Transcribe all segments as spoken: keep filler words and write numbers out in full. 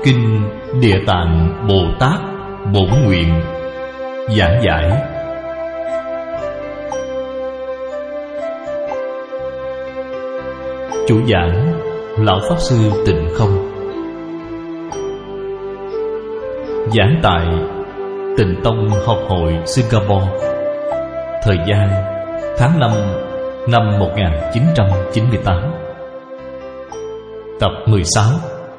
Kinh Địa Tạng Bồ Tát Bổn Nguyện giảng giải. Chủ giảng Lão Pháp Sư Tịnh Không. Giảng tại Tịnh Tông Học hội Singapore. Thời gian tháng năm năm một nghìn chín trăm chín mươi tám. Tập mười sáu.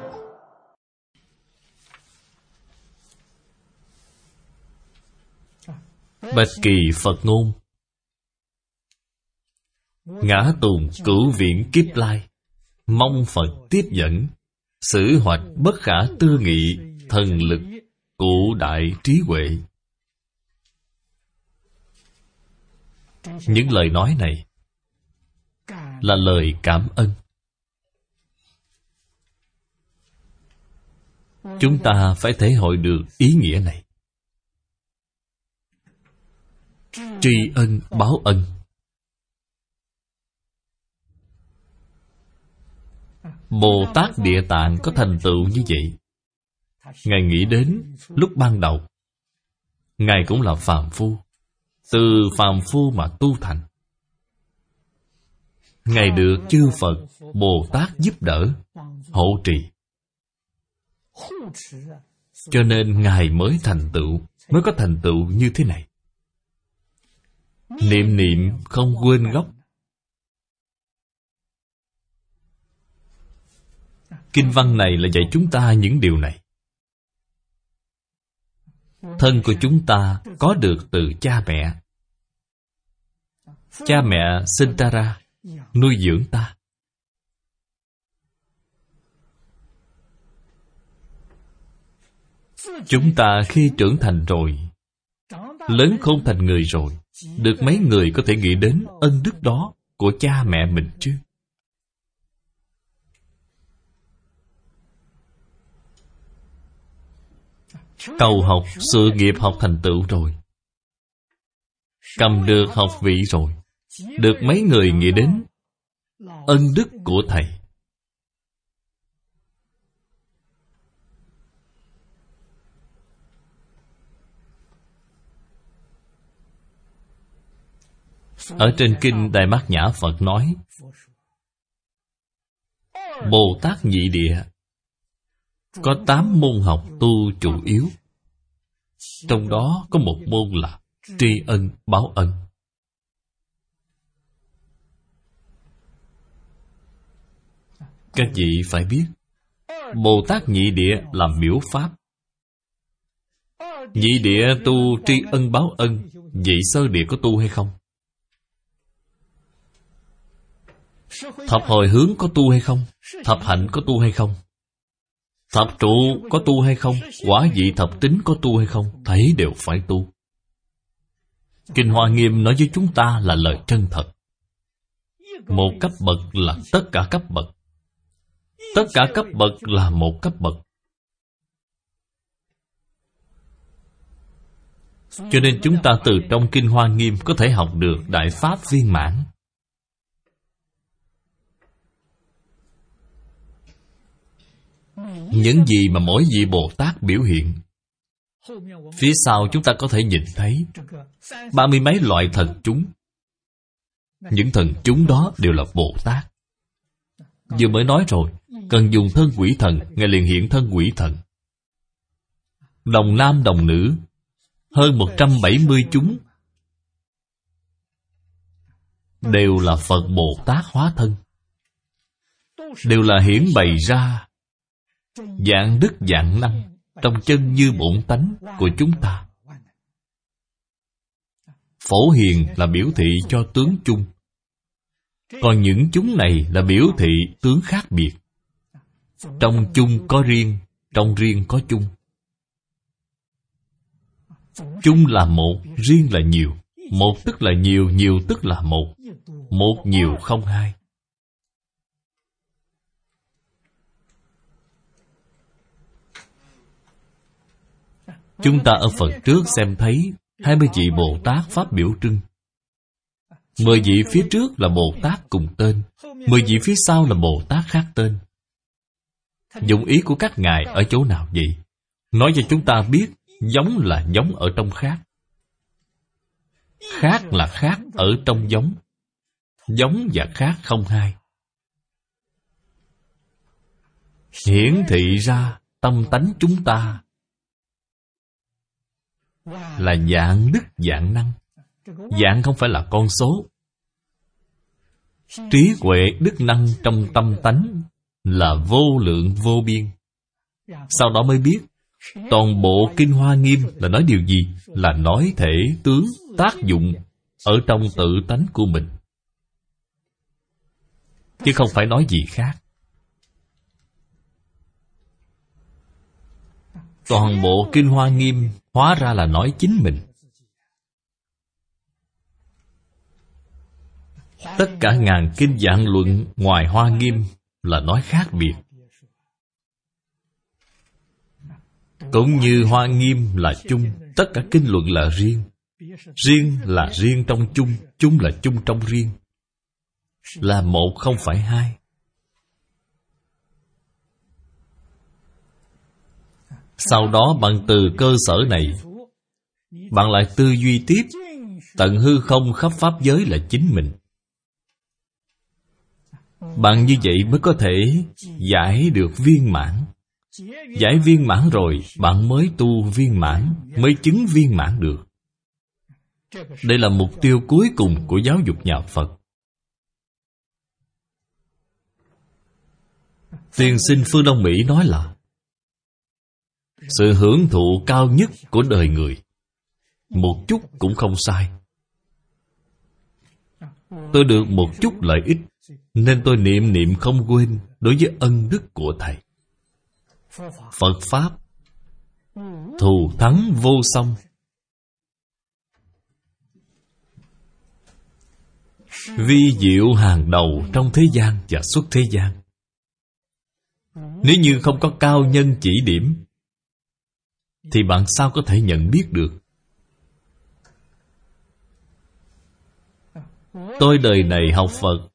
Bạch kỳ Phật ngôn: ngã tùng cửu viễn kiếp lai, mong Phật tiếp dẫn, sử hoạch bất khả tư nghị, thần lực cụ đại trí huệ. Những lời nói này là lời cảm ơn. Chúng ta phải thể hội được ý nghĩa này. Tri ân báo ân. Bồ Tát Địa Tạng có thành tựu như vậy. Ngài nghĩ đến lúc ban đầu Ngài cũng là phàm phu, từ phàm phu mà tu thành. Ngài được chư Phật Bồ Tát giúp đỡ, hộ trì, cho nên Ngài mới thành tựu, mới có thành tựu như thế này. Niệm niệm không quên gốc. Kinh văn này là dạy chúng ta những điều này. Thân của chúng ta có được từ cha mẹ. Cha mẹ sinh ta ra, nuôi dưỡng ta. Chúng ta khi trưởng thành rồi, lớn khôn thành người rồi, được mấy người có thể nghĩ đến ân đức đó của cha mẹ mình chứ? Cầu học, sự nghiệp học thành tựu rồi, cầm được học vị rồi, được mấy người nghĩ đến ân đức của thầy. Ở trên kinh Đại Bát Nhã Phật nói, Bồ Tát Nhị Địa có tám môn học tu chủ yếu. Trong đó có một môn là tri ân báo ân. Các vị phải biết, Bồ Tát Nhị Địa là miểu pháp. Nhị địa tu tri ân báo ân, vậy sơ địa có tu hay không? Thập hồi hướng có tu hay không? Thập hạnh có tu hay không? Thập trụ có tu hay không? Quả vị thập tính có tu hay không? Thấy đều phải tu. Kinh Hoa Nghiêm nói với chúng ta là lời chân thật. Một cấp bậc là tất cả cấp bậc. Tất cả cấp bậc là một cấp bậc. Cho nên chúng ta từ trong Kinh Hoa Nghiêm có thể học được Đại Pháp viên mãn. Những gì mà mỗi vị Bồ Tát biểu hiện, phía sau chúng ta có thể nhìn thấy ba mươi mấy loại thần chúng. Những thần chúng đó đều là Bồ Tát. Vừa mới nói rồi, cần dùng thân quỷ thần, Ngài liền hiện thân quỷ thần. Đồng nam đồng nữ, hơn một trăm bảy mươi chúng, đều là Phật Bồ Tát hóa thân. Đều là hiển bày ra dạng đức dạng năng trong chân như bổn tánh của chúng ta. Phổ hiền là biểu thị cho tướng chung, còn những chúng này là biểu thị tướng khác biệt. Trong chung có riêng, trong riêng có chung. Chung là một, riêng là nhiều. Một tức là nhiều, nhiều tức là một. Một nhiều không hai. Chúng ta ở phần trước xem thấy hai mươi vị Bồ Tát Pháp biểu trưng. Mười vị phía trước là Bồ Tát cùng tên, mười vị phía sau là Bồ Tát khác tên. Dụng ý của các ngài ở chỗ nào vậy? Nói cho chúng ta biết giống là giống ở trong khác, khác là khác ở trong giống. Giống và khác không hai. Hiển thị ra tâm tánh chúng ta là dạng đức dạng năng. Dạng không phải là con số. Trí huệ đức năng trong tâm tánh là vô lượng vô biên. Sau đó mới biết toàn bộ Kinh Hoa Nghiêm là nói điều gì? Là nói thể tướng tác dụng ở trong tự tánh của mình, chứ không phải nói gì khác. Toàn bộ Kinh Hoa Nghiêm hóa ra là nói chính mình. Tất cả ngàn kinh giảng luận ngoài Hoa Nghiêm là nói khác biệt. Cũng như Hoa Nghiêm là chung, tất cả kinh luận là riêng. Riêng là riêng trong chung, chung là chung trong riêng. Là một không phải hai. Sau đó bằng từ cơ sở này, bạn lại tư duy tiếp. Tận hư không khắp pháp giới là chính mình. Bạn như vậy mới có thể giải được viên mãn. Giải viên mãn rồi, bạn mới tu viên mãn, mới chứng viên mãn được. Đây là mục tiêu cuối cùng của giáo dục nhà Phật. Tiên sinh phương Đông Mỹ nói là sự hưởng thụ cao nhất của đời người. Một chút cũng không sai. Tôi được một chút lợi ích, nên tôi niệm niệm không quên đối với ân đức của Thầy. Phật Pháp thù thắng vô song. Vi diệu hàng đầu trong thế gian và xuất thế gian. Nếu như không có cao nhân chỉ điểm, thì bạn sao có thể nhận biết được? Tôi đời này học Phật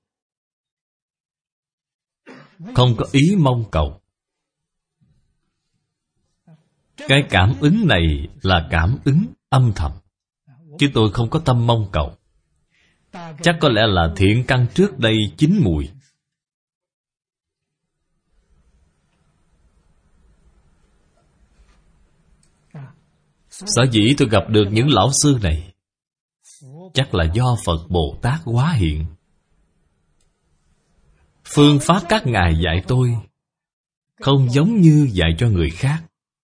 không có ý mong cầu. Cái cảm ứng này là cảm ứng âm thầm, chứ tôi không có tâm mong cầu. Chắc có lẽ là thiện căn trước đây chín mùi. Sở dĩ tôi gặp được những lão sư này, chắc là do Phật Bồ Tát hóa hiện. Phương pháp các ngài dạy tôi không giống như dạy cho người khác.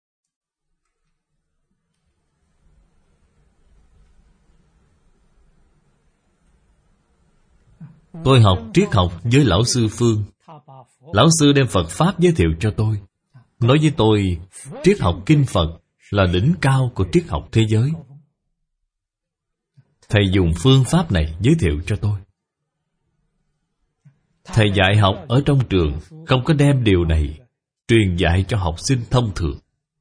Tôi học triết học với lão sư Phương. Lão sư đem Phật Pháp giới thiệu cho tôi, nói với tôi triết học kinh Phật là đỉnh cao của triết học thế giới. Thầy dùng phương pháp này giới thiệu cho tôi. Thầy dạy học ở trong trường không có đem điều này truyền dạy cho học sinh thông thường.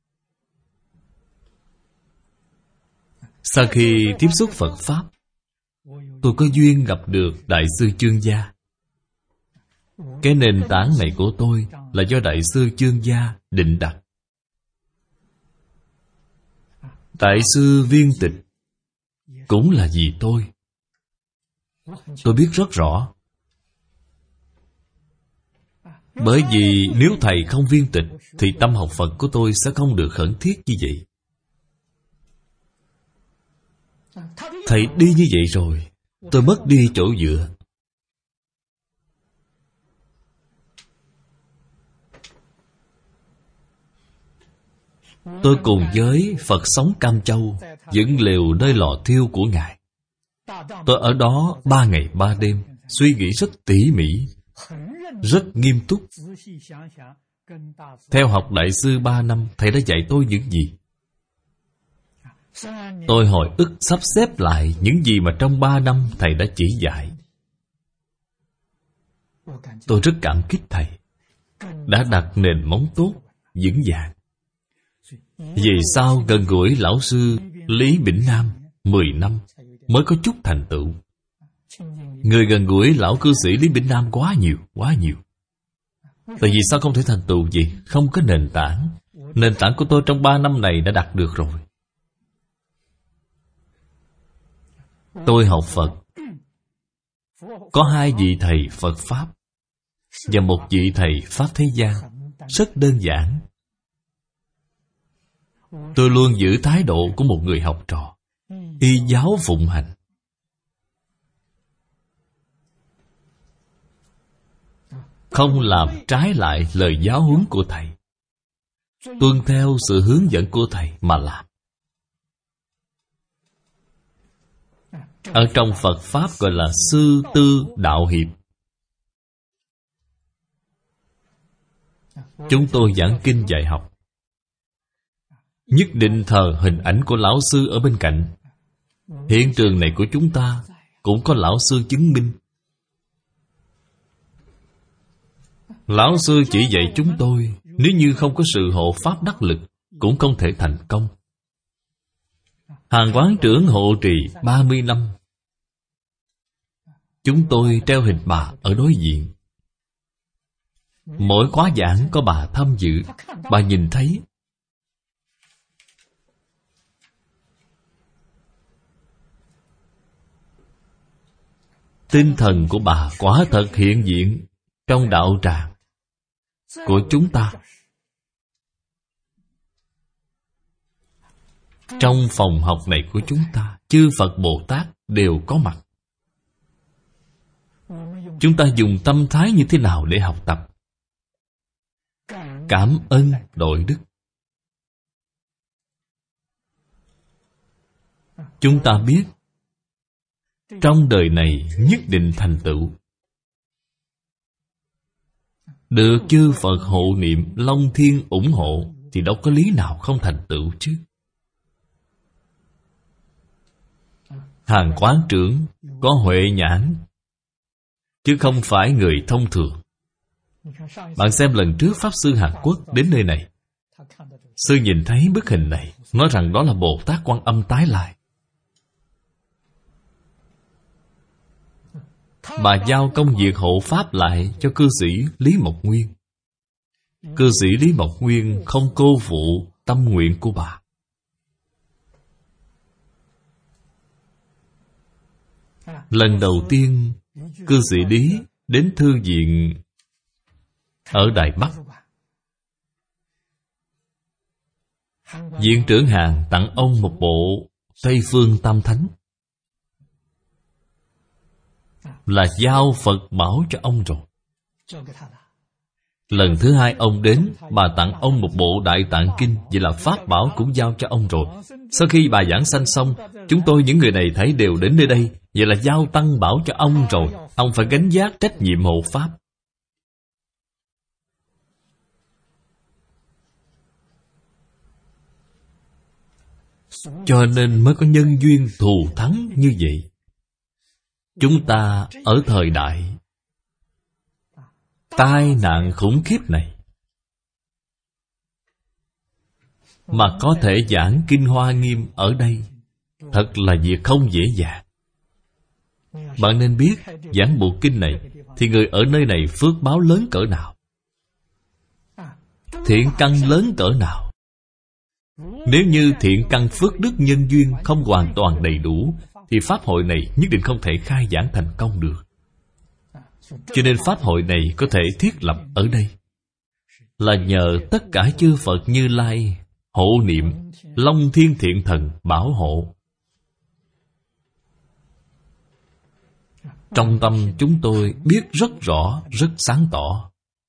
Sau khi tiếp xúc Phật Pháp, tôi có duyên gặp được Đại sư Chương Gia. Cái nền tảng này của tôi là do Đại sư Chương Gia định đặt. Đại sư Viên Tịch cũng là vì tôi. Tôi biết rất rõ. Bởi vì nếu thầy không viên tịch, thì tâm học Phật của tôi sẽ không được khẩn thiết như vậy. Thầy đi như vậy rồi, tôi mất đi chỗ dựa. Tôi cùng với Phật sống Cam Châu dựng lều nơi lò thiêu của Ngài. Tôi ở đó ba ngày ba đêm, suy nghĩ rất tỉ mỉ, rất nghiêm túc. Theo học Đại sư ba năm, Thầy đã dạy tôi những gì? Tôi hồi ức sắp xếp lại những gì mà trong ba năm Thầy đã chỉ dạy. Tôi rất cảm kích Thầy đã đặt nền móng tốt, vững vàng. Vì sao gần gũi lão sư Lý Bỉnh Nam mười năm mới có chút thành tựu. Người gần gũi lão cư sĩ Lý Bỉnh Nam quá nhiều, quá nhiều. Tại vì sao không thể thành tựu gì? Không có nền tảng. Nền tảng của tôi trong ba năm này đã đạt được rồi. Tôi học Phật, có hai vị thầy Phật Pháp và một vị thầy Pháp thế gian. Rất đơn giản. Tôi luôn giữ thái độ của một người học trò, y giáo phụng hành. Không làm trái lại lời giáo huấn của thầy, tuân theo sự hướng dẫn của thầy mà làm. Ở trong Phật Pháp gọi là sư tư đạo hiệp. Chúng tôi giảng kinh dạy học, nhất định thờ hình ảnh của lão sư ở bên cạnh. Hiện trường này của chúng ta cũng có lão sư chứng minh. Lão sư chỉ dạy chúng tôi, nếu như không có sự hộ pháp đắc lực, cũng không thể thành công. Hàng quán trưởng hộ trì ba mươi năm. Chúng tôi treo hình bà ở đối diện. Mỗi khóa giảng có bà tham dự. Bà nhìn thấy. Tinh thần của bà quả thật hiện diện trong đạo tràng của chúng ta. Trong phòng học này của chúng ta, chư Phật Bồ Tát đều có mặt. Chúng ta dùng tâm thái như thế nào để học tập? Cảm ơn đội đức. Chúng ta biết trong đời này nhất định thành tựu. Được chư Phật hộ niệm, Long Thiên ủng hộ, thì đâu có lý nào không thành tựu chứ. Hàng quán trưởng có huệ nhãn, chứ không phải người thông thường. Bạn xem lần trước Pháp Sư Hàn Quốc đến nơi này, Sư nhìn thấy bức hình này, nói rằng đó là Bồ Tát Quan Âm tái lại. Bà giao công việc hộ pháp lại cho cư sĩ Lý Mộc Nguyên. Cư sĩ Lý Mộc Nguyên không cô phụ tâm nguyện của bà. Lần đầu tiên cư sĩ Lý đến thư viện ở Đài Bắc, viện trưởng Hàn tặng ông một bộ Tây Phương Tam Thánh, là giao Phật bảo cho ông rồi. Lần thứ hai ông đến, bà tặng ông một bộ Đại Tạng Kinh, vậy là Pháp bảo cũng giao cho ông rồi. Sau khi bà giảng sanh xong, chúng tôi những người này thấy đều đến nơi đây, vậy là giao Tăng bảo cho ông rồi. Ông phải gánh vác trách nhiệm hộ Pháp. Cho nên mới có nhân duyên thù thắng như vậy. Chúng ta ở thời đại tai nạn khủng khiếp này mà có thể giảng Kinh Hoa Nghiêm ở đây, thật là việc không dễ dàng. Bạn nên biết, giảng bộ kinh này thì người ở nơi này phước báo lớn cỡ nào, thiện căn lớn cỡ nào. Nếu như thiện căn phước đức nhân duyên không hoàn toàn đầy đủ, thì Pháp hội này nhất định không thể khai giảng thành công được. Cho nên Pháp hội này có thể thiết lập ở đây là nhờ tất cả chư Phật Như Lai hộ niệm, Long Thiên Thiện Thần bảo hộ. Trong tâm chúng tôi biết rất rõ, rất sáng tỏ.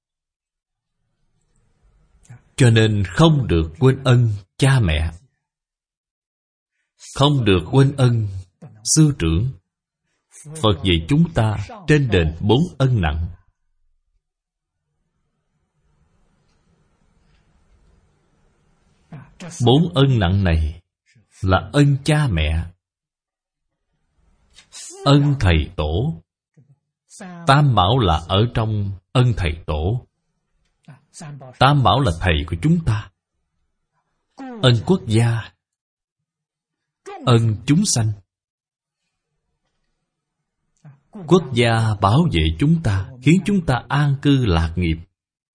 Cho nên không được quên ân cha mẹ, không được quên ân sư trưởng. Phật dạy chúng ta trên đền bốn ân nặng. Bốn ân nặng này là ân cha mẹ, ân thầy tổ. Tam bảo là ở trong ân thầy tổ. Tam bảo là thầy của chúng ta. Ân quốc gia, ân chúng sanh. Quốc gia bảo vệ chúng ta, khiến chúng ta an cư lạc nghiệp.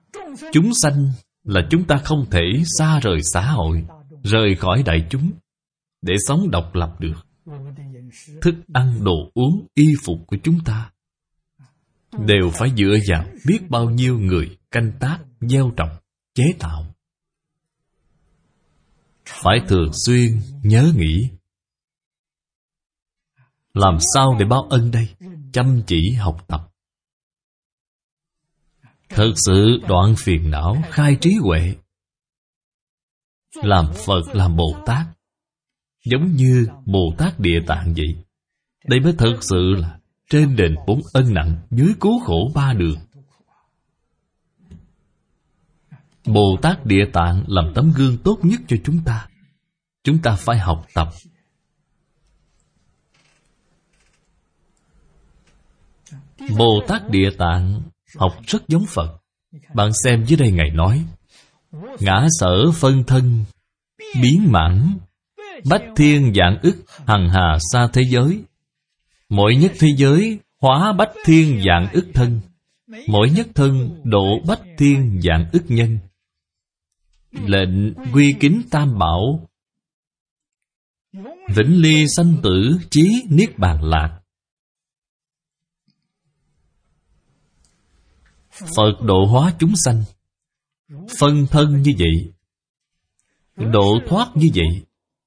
Chúng sanh là chúng ta không thể xa rời xã hội, rời khỏi đại chúng để sống độc lập được. Thức ăn, đồ uống, y phục của chúng ta đều phải dựa vào biết bao nhiêu người canh tác, gieo trồng, chế tạo. Phải thường xuyên nhớ nghĩ làm sao để báo ân đây? Chăm chỉ học tập, thật sự đoạn phiền não, khai trí huệ, làm Phật, làm Bồ Tát, giống như Bồ Tát Địa Tạng vậy. Đây mới thật sự là trên đền bốn ân nặng, dưới cứu khổ ba đường. Bồ Tát Địa Tạng làm tấm gương tốt nhất cho chúng ta. Chúng ta phải học tập. Bồ Tát Địa Tạng học rất giống Phật. Bạn xem dưới đây Ngài nói: ngã sở phân thân, biến mãn, bách thiên vạn ức, hằng hà xa thế giới. Mỗi nhất thế giới hóa bách thiên vạn ức thân, mỗi nhất thân độ bách thiên vạn ức nhân. Lệnh quy kính tam bảo, vĩnh ly sanh tử, chí niết bàn lạc. Phật độ hóa chúng sanh, phân thân như vậy, độ thoát như vậy.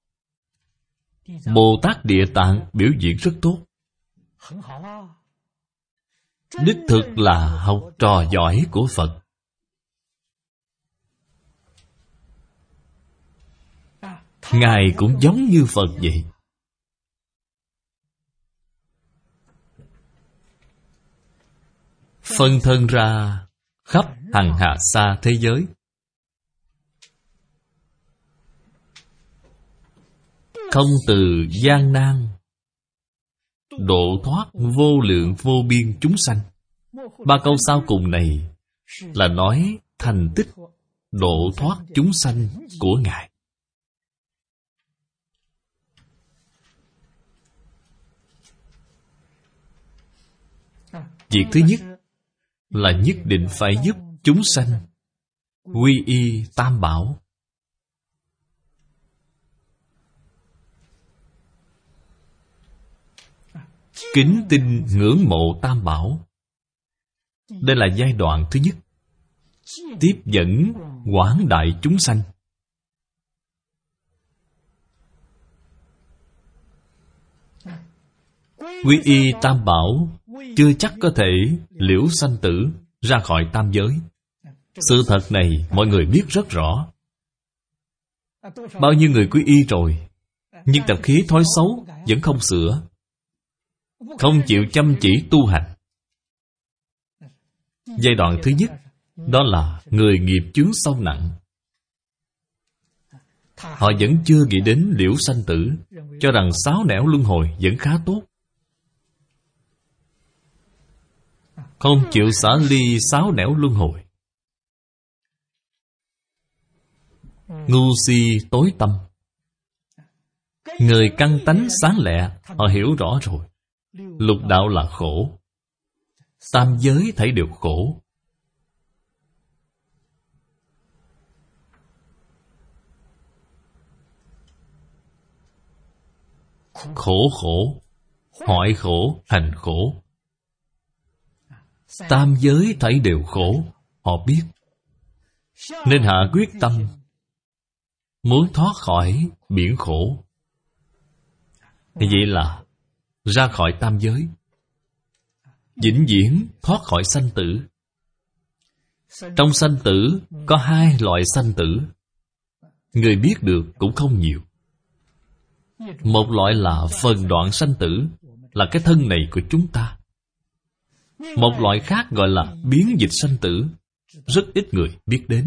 Bồ Tát Địa Tạng biểu diễn rất tốt. Đích thực là học trò giỏi của Phật. Ngài cũng giống như Phật vậy. Phân thân ra khắp hằng hà xa thế giới, không từ gian nan, độ thoát vô lượng vô biên chúng sanh. Ba câu sau cùng này là nói thành tích độ thoát chúng sanh của Ngài. Việc thứ nhất là nhất định phải giúp chúng sanh quy y tam bảo. Kính tinh ngưỡng mộ tam bảo. Đây là giai đoạn thứ nhất. Tiếp dẫn quảng đại chúng sanh. Quy y tam bảo chưa chắc có thể liễu sanh tử ra khỏi tam giới. Sự thật này mọi người biết rất rõ. Bao nhiêu người quy y rồi, nhưng tập khí thói xấu vẫn không sửa, không chịu chăm chỉ tu hành. Giai đoạn thứ nhất đó là người nghiệp chướng sâu nặng. Họ vẫn chưa nghĩ đến liễu sanh tử, cho rằng sáu nẻo luân hồi vẫn khá tốt, không chịu xả ly sáu nẻo luân hồi. Ngu si tối tâm. Người căn tánh sáng lẹ, họ hiểu rõ rồi. Lục đạo là khổ, tam giới thấy đều khổ. Khổ khổ, hoại khổ, hành khổ. Tam giới thấy đều khổ, họ biết. Nên hạ quyết tâm muốn thoát khỏi biển khổ. Vậy là ra khỏi tam giới, vĩnh viễn thoát khỏi sanh tử. Trong sanh tử có hai loại sanh tử, người biết được cũng không nhiều. Một loại là phần đoạn sanh tử, là cái thân này của chúng ta. Một loại khác gọi là biến dịch sanh tử, rất ít người biết đến.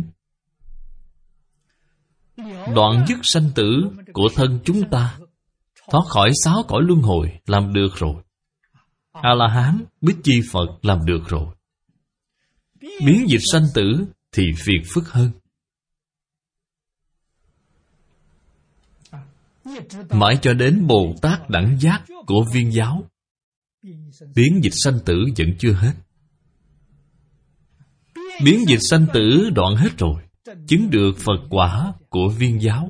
Đoạn dứt sanh tử của thân chúng ta, thoát khỏi sáu cõi luân hồi làm được rồi. A-la-hán, Bích Chi Phật làm được rồi. Biến dịch sanh tử thì phiền phức hơn. Mãi cho đến Bồ Tát đẳng giác của Viên giáo, biến dịch sanh tử vẫn chưa hết. Biến dịch sanh tử đoạn hết rồi, chứng được Phật quả của Viên giáo.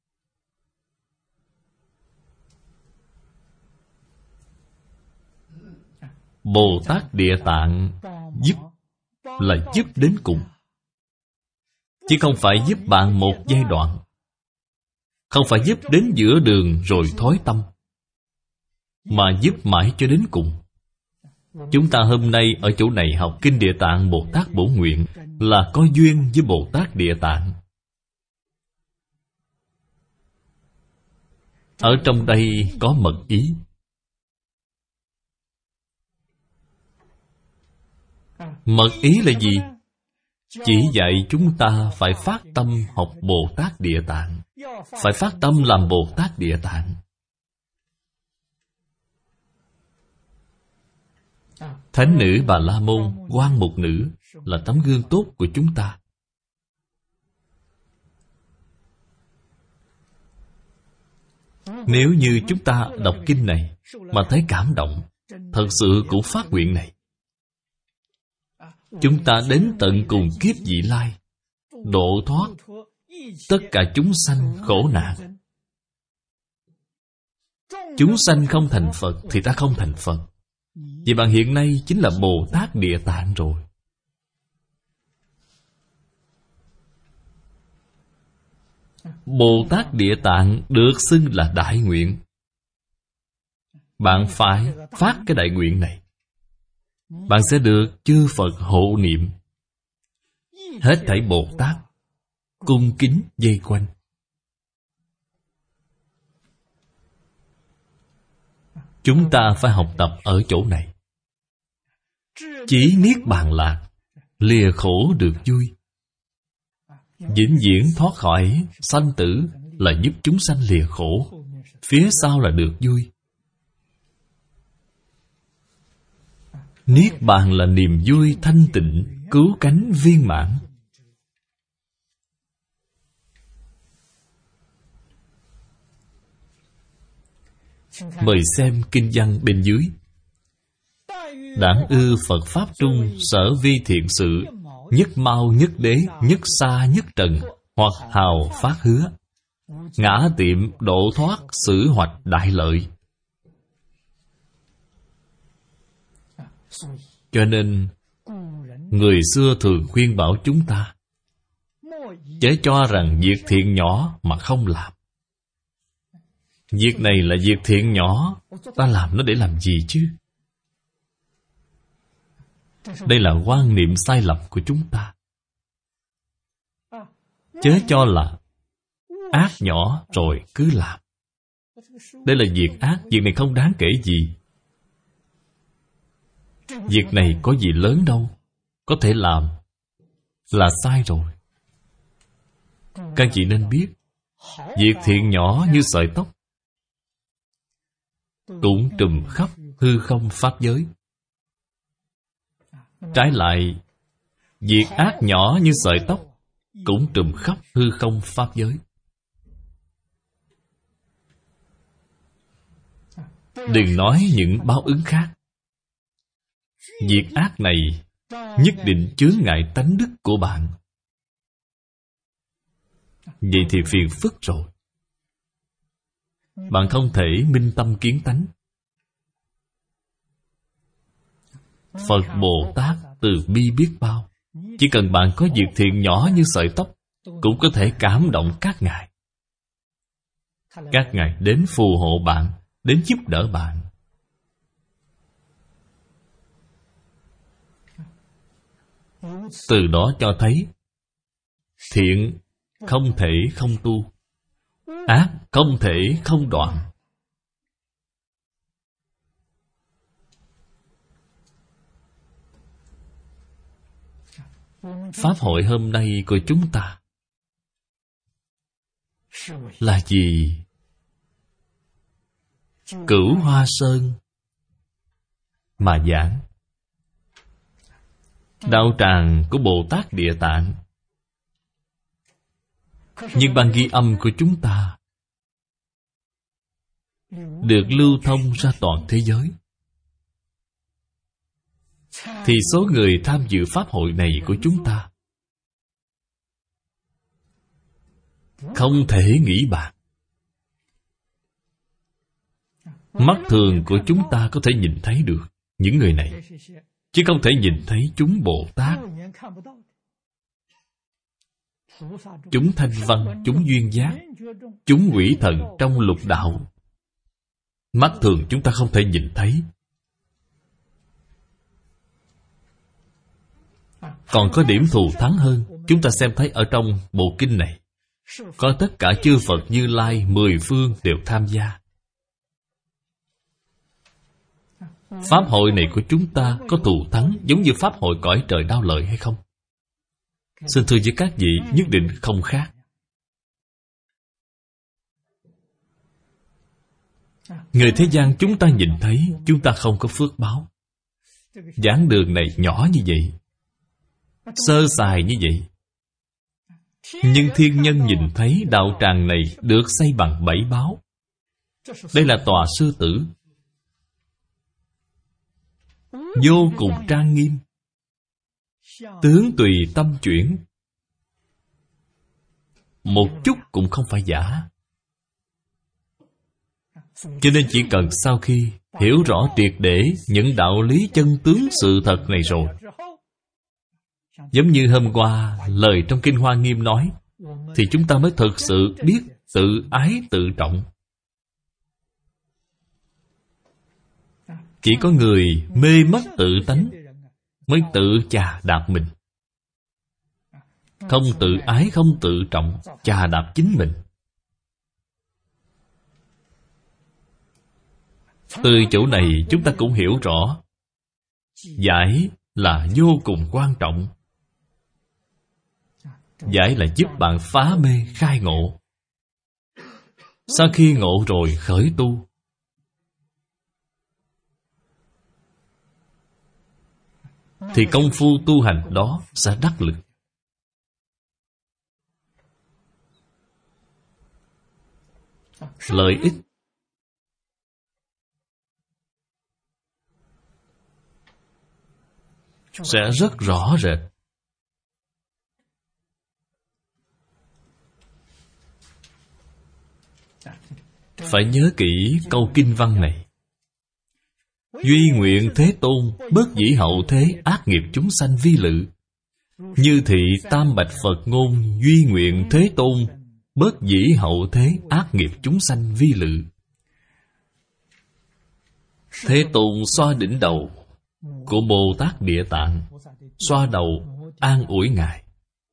Bồ Tát Địa Tạng giúp là giúp đến cùng, chứ không phải giúp bạn một giai đoạn, không phải giúp đến giữa đường rồi thối tâm, mà giúp mãi cho đến cùng. Chúng ta hôm nay ở chỗ này học Kinh Địa Tạng Bồ Tát Bổ Nguyện là có duyên với Bồ Tát Địa Tạng. Ở trong đây có mật ý. Mật ý là gì? Chỉ dạy chúng ta phải phát tâm học Bồ Tát Địa Tạng, phải phát tâm làm Bồ Tát Địa Tạng. Thánh nữ Bà La Môn, Quan Mục Nữ là tấm gương tốt của chúng ta. Nếu như chúng ta đọc kinh này mà thấy cảm động, thật sự cũng phát nguyện này, chúng ta đến tận cùng kiếp vị lai, độ thoát tất cả chúng sanh khổ nạn. Chúng sanh không thành Phật thì ta không thành Phật. Vì bạn hiện nay chính là Bồ Tát Địa Tạng rồi. Bồ Tát Địa Tạng được xưng là đại nguyện. Bạn phải phát cái đại nguyện này, bạn sẽ được chư Phật hộ niệm. Hết thảy Bồ Tát cung kính vây quanh. Chúng ta phải học tập ở chỗ này. Chỉ niết bàn lạc, lìa khổ được vui. Vĩnh viễn thoát khỏi sanh tử là giúp chúng sanh lìa khổ. Phía sau là được vui. Niết bàn là niềm vui thanh tịnh, cứu cánh viên mãn. Mời xem kinh văn bên dưới. Đảng ư Phật Pháp trung sở vi thiện sự, nhất mau nhất đế, nhất xa nhất trần, hoặc hào phát hứa, ngã tiệm độ thoát xử hoạch đại lợi. Cho nên người xưa thường khuyên bảo chúng ta chớ cho rằng việc thiện nhỏ mà không làm. Việc này là việc thiện nhỏ, ta làm nó để làm gì chứ? Đây là quan niệm sai lầm của chúng ta. Chớ cho là ác nhỏ rồi cứ làm. Đây là việc ác, việc này không đáng kể gì. Việc này có gì lớn đâu, có thể làm, là sai rồi. Các chị nên biết, việc thiện nhỏ như sợi tóc cũng trùm khắp hư không pháp giới. Trái lại, việc ác nhỏ như sợi tóc cũng trùm khắp hư không pháp giới. Đừng nói những báo ứng khác. Việc ác này nhất định chướng ngại tánh đức của bạn. Vậy thì phiền phức rồi. Bạn không thể minh tâm kiến tánh. Phật Bồ Tát từ bi biết bao. Chỉ cần bạn có việc thiện nhỏ như sợi tóc, cũng có thể cảm động các ngài. Các ngài đến phù hộ bạn, đến giúp đỡ bạn. Từ đó cho thấy thiện không thể không tu, ác không thể không đoạn. Pháp hội hôm nay của chúng ta là gì? Cửu Hoa Sơn mà giảng. Đạo tràng của Bồ Tát Địa Tạng. Nhưng băng ghi âm của chúng ta được lưu thông ra toàn thế giới. thì số người tham dự pháp hội này của chúng ta không thể nghĩ bạc. Mắt thường của chúng ta có thể nhìn thấy được những người này, chứ không thể nhìn thấy chúng Bồ Tát, chúng Thanh Văn, chúng Duyên Giác, chúng Quỷ Thần trong lục đạo. Mắt thường chúng ta không thể nhìn thấy. Còn có điểm thù thắng hơn, chúng ta xem thấy ở trong bộ kinh này, có tất cả chư Phật Như Lai mười phương đều tham gia. Pháp hội này của chúng ta có thù thắng giống như Pháp hội cõi trời Đao Lợi hay không? Xin thưa với các vị, nhất định không khác. Người thế gian chúng ta nhìn thấy, chúng ta không có phước báo. Giảng đường này nhỏ như vậy, sơ sài như vậy, nhưng thiên nhân nhìn thấy đạo tràng này được xây bằng bảy báo. Đây là tòa sư tử, vô cùng trang nghiêm, tướng tùy tâm chuyển, một chút cũng không phải giả. Cho nên chỉ cần sau khi hiểu rõ triệt để những đạo lý chân tướng sự thật này rồi, giống như hôm qua lời trong Kinh Hoa Nghiêm nói, thì chúng ta mới thực sự biết tự ái tự trọng. Chỉ có người mê mất tự tánh mới tự chà đạp mình. Không tự ái, không tự trọng, chà đạp chính mình. Từ chỗ này chúng ta cũng hiểu rõ, giải là vô cùng quan trọng. Giải là giúp bạn phá mê khai ngộ. Sau khi ngộ rồi khởi tu, thì công phu tu hành đó sẽ đắc lực. Lợi ích sẽ rất rõ rệt. Phải nhớ kỹ câu kinh văn này. Duy nguyện Thế Tôn, bất dĩ hậu thế ác nghiệp chúng sanh vi lự. Như thị tam bạch Phật ngôn, duy nguyện Thế Tôn, bất dĩ hậu thế ác nghiệp chúng sanh vi lự. Thế Tôn xoa đỉnh đầu của Bồ Tát Địa Tạng, xoa đầu an ủi Ngài,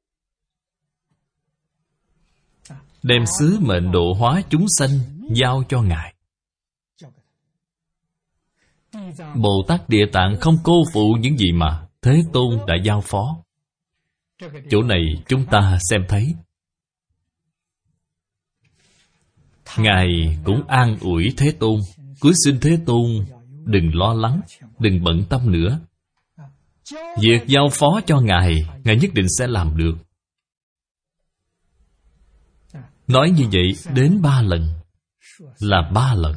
đem sứ mệnh độ hóa chúng sanh giao cho Ngài. Bồ Tát Địa Tạng không cô phụ những gì mà Thế Tôn đã giao phó. Chỗ này chúng ta xem thấy, Ngài cũng an ủi Thế Tôn, cúi xin Thế Tôn đừng lo lắng, đừng bận tâm nữa. Việc giao phó cho Ngài, Ngài nhất định sẽ làm được. Nói như vậy đến ba lần, là ba lần.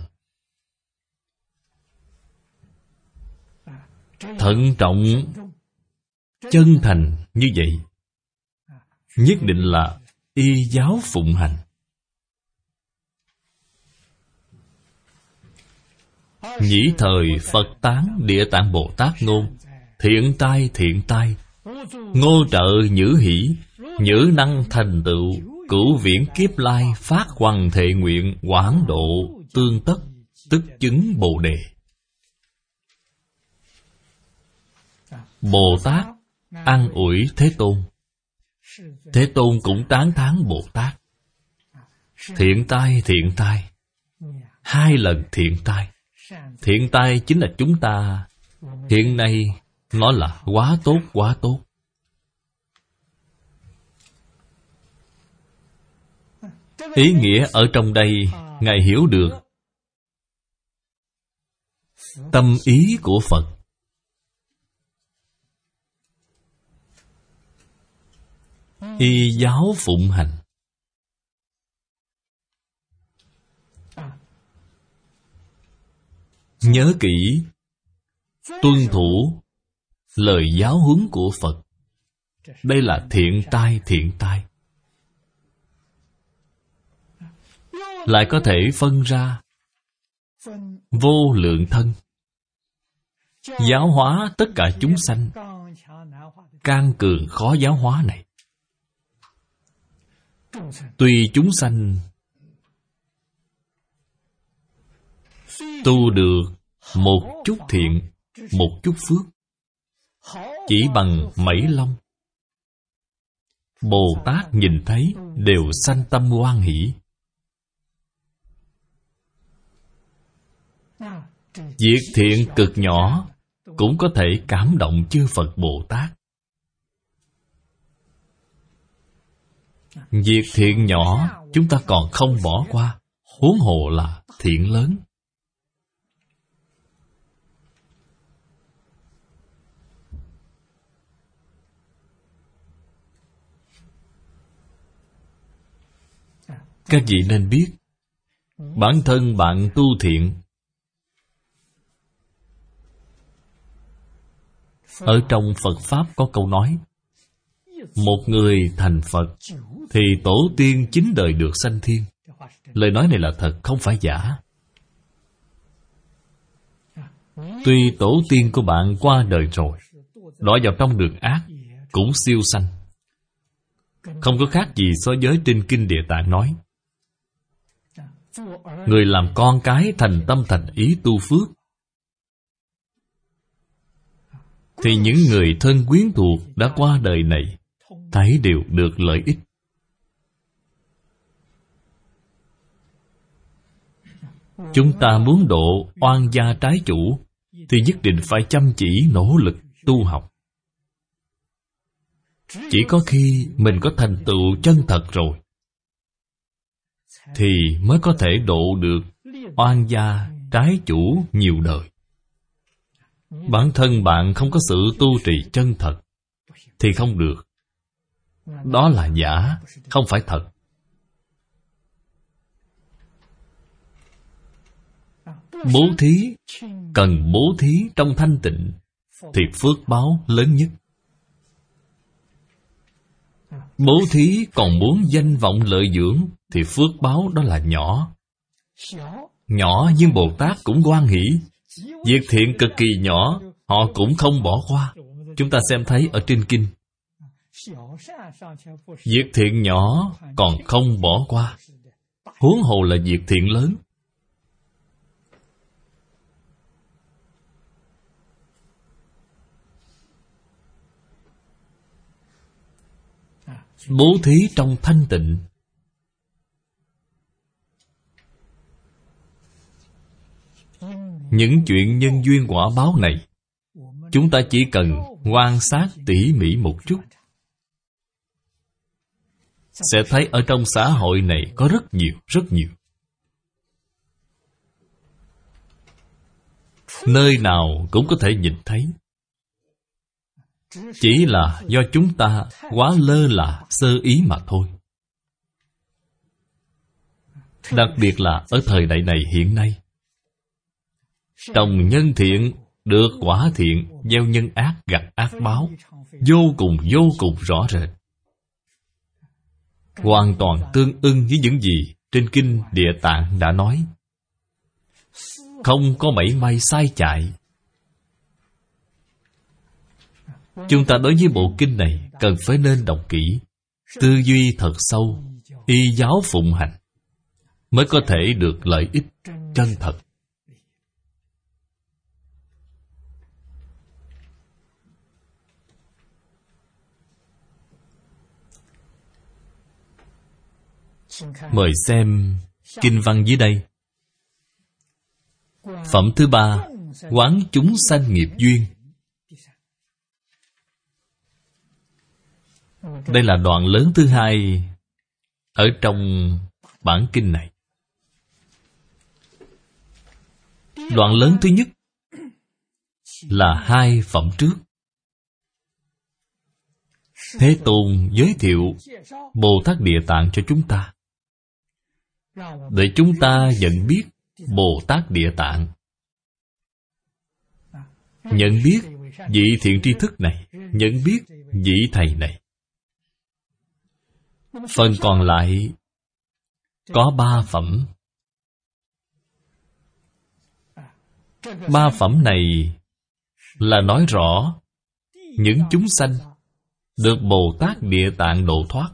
Thận trọng, chân thành như vậy, nhất định là y giáo phụng hành. Nhĩ thời Phật tán Địa Tạng Bồ Tát ngôn, thiện tai thiện tai, ngô trợ nhữ hỷ, nhữ năng thành tựu, cửu viễn kiếp lai phát hoằng thệ nguyện, quảng độ tương tất, tức chứng Bồ Đề. Bồ Tát an ủi Thế Tôn, Thế Tôn cũng tán thán Bồ Tát. Thiện tai thiện tai, hai lần thiện tai. Thiện tai chính là chúng ta hiện nay nó là quá tốt quá tốt. Ý nghĩa ở trong đây Ngài hiểu được tâm ý của Phật. Y giáo phụng hành. Nhớ kỹ, tuân thủ lời giáo huấn của Phật. Đây là thiện tai, thiện tai. Lại có thể phân ra vô lượng thân, giáo hóa tất cả chúng sanh. Can cường khó giáo hóa này, tuy chúng sanh tu được một chút thiện, một chút phước, chỉ bằng mẩy lông, Bồ Tát nhìn thấy đều sanh tâm hoan hỷ. Việc thiện cực nhỏ cũng có thể cảm động chư Phật Bồ Tát. Việc thiện nhỏ chúng ta còn không bỏ qua, huống hồ là thiện lớn. Các vị nên biết, bản thân bạn tu thiện, ở trong Phật Pháp có câu nói, một người thành Phật thì tổ tiên chín đời được sanh thiên. Lời nói này là thật, không phải giả. Tuy tổ tiên của bạn qua đời rồi, đọa vào trong đường ác, cũng siêu sanh. Không có khác gì so với trên Kinh Địa Tạng nói, người làm con cái thành tâm thành ý tu phước, thì những người thân quyến thuộc đã qua đời này thấy đều được lợi ích. Chúng ta muốn độ oan gia trái chủ thì nhất định phải chăm chỉ nỗ lực tu học. Chỉ có khi mình có thành tựu chân thật rồi thì mới có thể độ được oan gia trái chủ nhiều đời. Bản thân bạn không có sự tu trì chân thật thì không được. Đó là giả, không phải thật. Bố thí cần bố thí trong thanh tịnh thì phước báo lớn nhất. Bố thí còn muốn danh vọng lợi dưỡng thì phước báo đó là nhỏ. Nhỏ nhưng Bồ Tát cũng hoan hỷ. Việc thiện cực kỳ nhỏ, họ cũng không bỏ qua. Chúng ta xem thấy ở trên Kinh, việc thiện nhỏ còn không bỏ qua, huống hồ là việc thiện lớn. Bố thí trong thanh tịnh, những chuyện nhân duyên quả báo này, chúng ta chỉ cần quan sát tỉ mỉ một chút, sẽ thấy ở trong xã hội này có rất nhiều, rất nhiều. Nơi nào cũng có thể nhìn thấy. Chỉ là do chúng ta quá lơ là, sơ ý mà thôi. Đặc biệt là ở thời đại này hiện nay, trồng nhân thiện, được quả thiện, gieo nhân ác, gặt ác báo, vô cùng vô cùng rõ rệt. Hoàn toàn tương ưng với những gì trên Kinh Địa Tạng đã nói. Không có mảy may sai chạy. Chúng ta đối với bộ kinh này cần phải nên đọc kỹ, tư duy thật sâu, y giáo phụng hành, mới có thể được lợi ích chân thật. Mời xem kinh văn dưới đây. Phẩm thứ ba, quán chúng sanh nghiệp duyên. Đây là đoạn lớn thứ hai ở trong bản kinh này. Đoạn lớn thứ nhất là hai phẩm trước. Thế Tôn giới thiệu Bồ Tát Địa Tạng cho chúng ta, để chúng ta nhận biết Bồ Tát Địa Tạng, nhận biết vị thiện tri thức này, nhận biết vị thầy này. Phần còn lại có ba phẩm. Ba phẩm này là nói rõ những chúng sanh được Bồ Tát Địa Tạng độ thoát.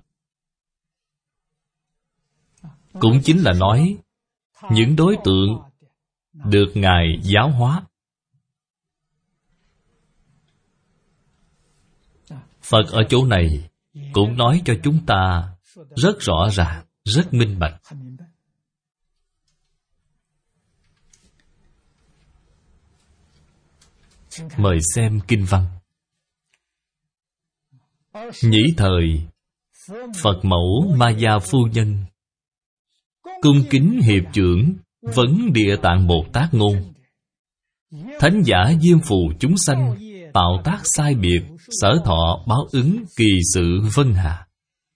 Cũng chính là nói những đối tượng được Ngài giáo hóa. Phật ở chỗ này cũng nói cho chúng ta rất rõ ràng, rất minh bạch. Mời xem kinh văn. Nhĩ thời, Phật mẫu Ma Gia phu nhân cung kính hiệp trưởng vấn Địa Tạng Bồ Tát ngôn. Thánh giả diêm phù chúng sanh tạo tác sai biệt, sở thọ báo ứng kỳ sự vân hà.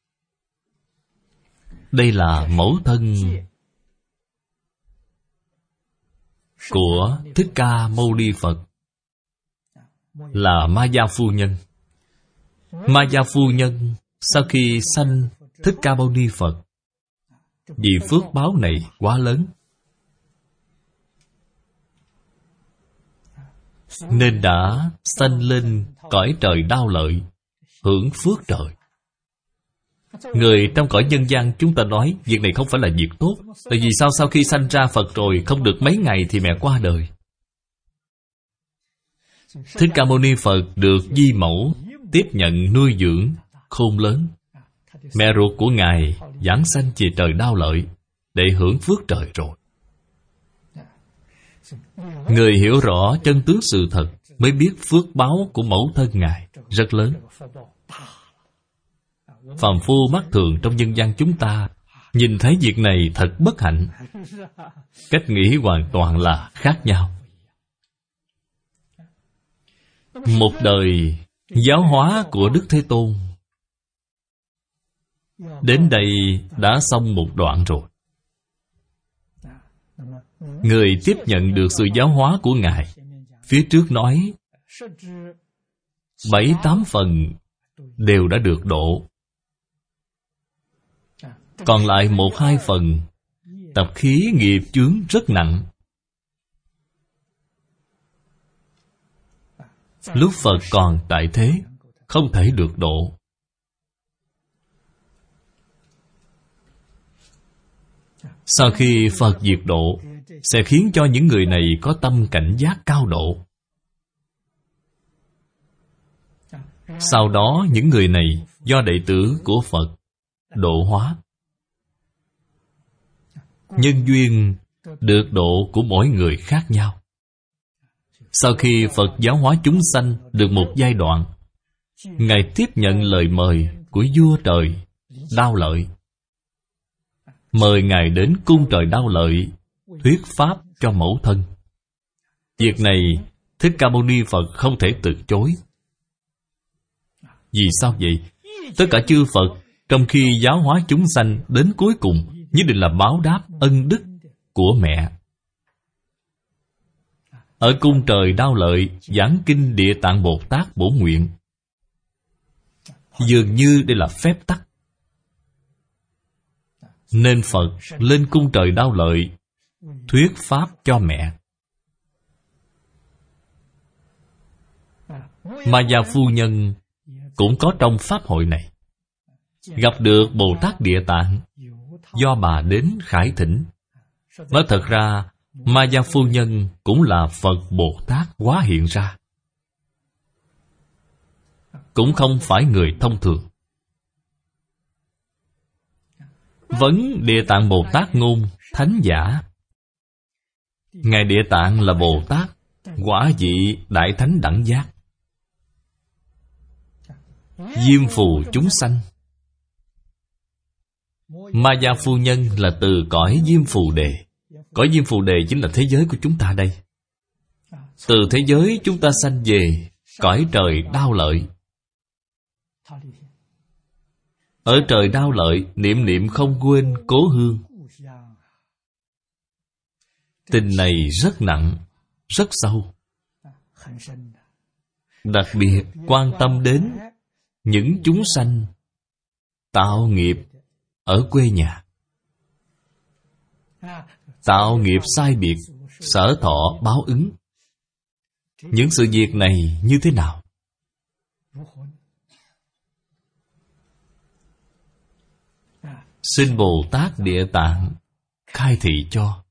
Đây là mẫu thân của Thích Ca Mâu Ni Phật, là Ma Gia phu nhân. Ma Gia phu nhân sau khi sanh Thích Ca Mâu Ni Phật, vì phước báo này quá lớn, nên đã sanh lên cõi trời Đao Lợi, hưởng phước trời. Người trong cõi nhân gian chúng ta nói việc này không phải là việc tốt. Tại vì sao sau khi sanh ra Phật rồi, không được mấy ngày thì mẹ qua đời. Thích Ca Mâu Ni Phật được Di Mẫu tiếp nhận nuôi dưỡng khôn lớn. Mẹ ruột của Ngài giảng sanh về trời Đao Lợi để hưởng phước trời rồi. Người hiểu rõ chân tướng sự thật mới biết phước báo của mẫu thân Ngài rất lớn. Phàm phu mắt thường trong nhân gian chúng ta nhìn thấy việc này thật bất hạnh. Cách nghĩ hoàn toàn là khác nhau. Một đời giáo hóa của Đức Thế Tôn đến đây đã xong một đoạn rồi. Người tiếp nhận được sự giáo hóa của Ngài, phía trước nói bảy tám phần đều đã được độ. Còn lại một hai phần tập khí nghiệp chướng rất nặng. Lúc Phật còn tại thế, không thể được độ. Sau khi Phật diệt độ, sẽ khiến cho những người này có tâm cảnh giác cao độ. Sau đó những người này do đệ tử của Phật độ hóa. Nhân duyên được độ của mỗi người khác nhau. Sau khi Phật giáo hóa chúng sanh được một giai đoạn, Ngài tiếp nhận lời mời của vua trời Đao Lợi, mời Ngài đến cung trời Đao Lợi thuyết pháp cho mẫu thân. Việc này Thích Ca Mâu Ni Phật không thể từ chối. Vì sao vậy? Tất cả chư Phật trong khi giáo hóa chúng sanh đến cuối cùng nhất định là báo đáp ân đức của mẹ. Ở cung trời Đao Lợi giảng kinh Địa Tạng Bồ Tát bổ nguyện, dường như đây là phép tắc. Nên Phật lên cung trời Đao Lợi thuyết pháp cho mẹ. Ma Gia phu nhân cũng có trong pháp hội này, gặp được Bồ Tát Địa Tạng, do bà đến khải thỉnh. Nói thật ra Ma Gia phu nhân cũng là Phật Bồ Tát hóa hiện ra, cũng không phải người thông thường. Vấn Địa Tạng Bồ Tát ngôn thánh giả. Ngài Địa Tạng là Bồ Tát quả vị đại thánh đẳng giác. Diêm phù chúng sanh. Ma Gia phu nhân là từ cõi Diêm Phù Đề. Cõi Diêm Phù Đề chính là thế giới của chúng ta đây. Từ thế giới chúng ta sanh về cõi trời Đao Lợi. Ở trời Đao Lợi niệm niệm không quên cố hương. Tình này rất nặng, rất sâu. đặc biệt quan tâm đến những chúng sanh tạo nghiệp ở quê nhà. Tạo nghiệp sai biệt, sở thọ báo ứng. Những sự việc này như thế nào? Xin Bồ Tát Địa Tạng khai thị cho.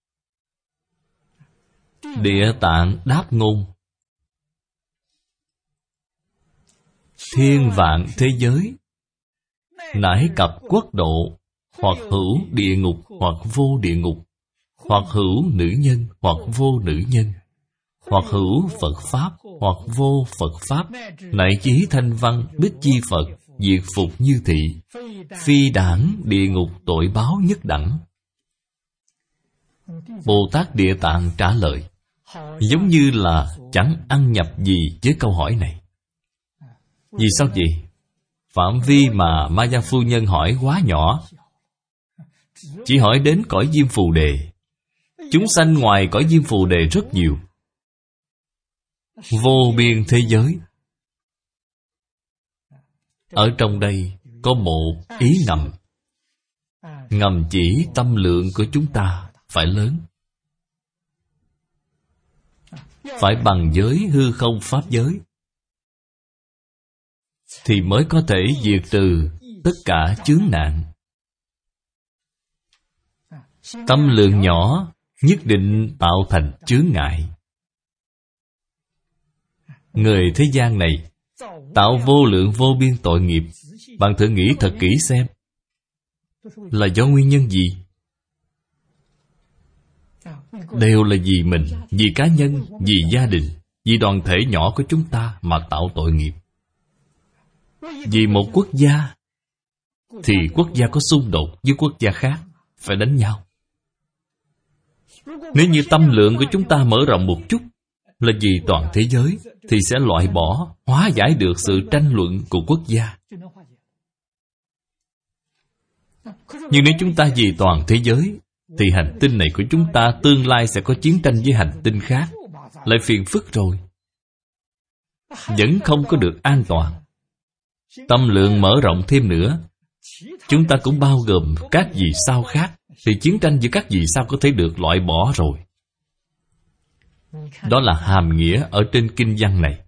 Địa Tạng đáp ngôn: thiên vạn thế giới, nãi cập quốc độ, hoặc hữu địa ngục, hoặc vô địa ngục, hoặc hữu nữ nhân, hoặc vô nữ nhân, hoặc hữu Phật Pháp, hoặc vô Phật Pháp, nại chí thanh văn bích chi Phật, diệt phục như thị, phi đảng địa ngục tội báo nhất đẳng. Bồ Tát Địa Tạng trả lời giống như là chẳng ăn nhập gì với câu hỏi này. Vì sao vậy? Phạm vi mà Ma Gia Phu Nhân hỏi quá nhỏ, chỉ hỏi đến cõi Diêm Phù Đề. Chúng sanh ngoài cõi Diêm Phù Đề rất nhiều, vô biên thế giới. Ở trong đây có một ý ngầm. Ngầm chỉ tâm lượng của chúng ta phải lớn, phải bằng giới hư không pháp giới, thì mới có thể diệt trừ tất cả chướng nạn. Tâm lượng nhỏ nhất định tạo thành chướng ngại. Người thế gian này tạo vô lượng vô biên tội nghiệp, bạn thử nghĩ thật kỹ xem, là do nguyên nhân gì? Đều là vì mình, vì cá nhân, vì gia đình, vì đoàn thể nhỏ của chúng ta mà tạo tội nghiệp. Vì một quốc gia, thì quốc gia có xung đột với quốc gia khác, phải đánh nhau. Nếu như tâm lượng của chúng ta mở rộng một chút, là vì toàn thế giới, thì sẽ loại bỏ, hóa giải được sự tranh luận của quốc gia. Nhưng nếu chúng ta vì toàn thế giới, thì hành tinh này của chúng ta tương lai sẽ có chiến tranh với hành tinh khác, lại phiền phức rồi. Vẫn không có được an toàn. Tâm lượng mở rộng thêm nữa, chúng ta cũng bao gồm các vì sao khác, thì chiến tranh giữa các vì sao có thể được loại bỏ rồi. Đó là hàm nghĩa ở trên kinh văn này.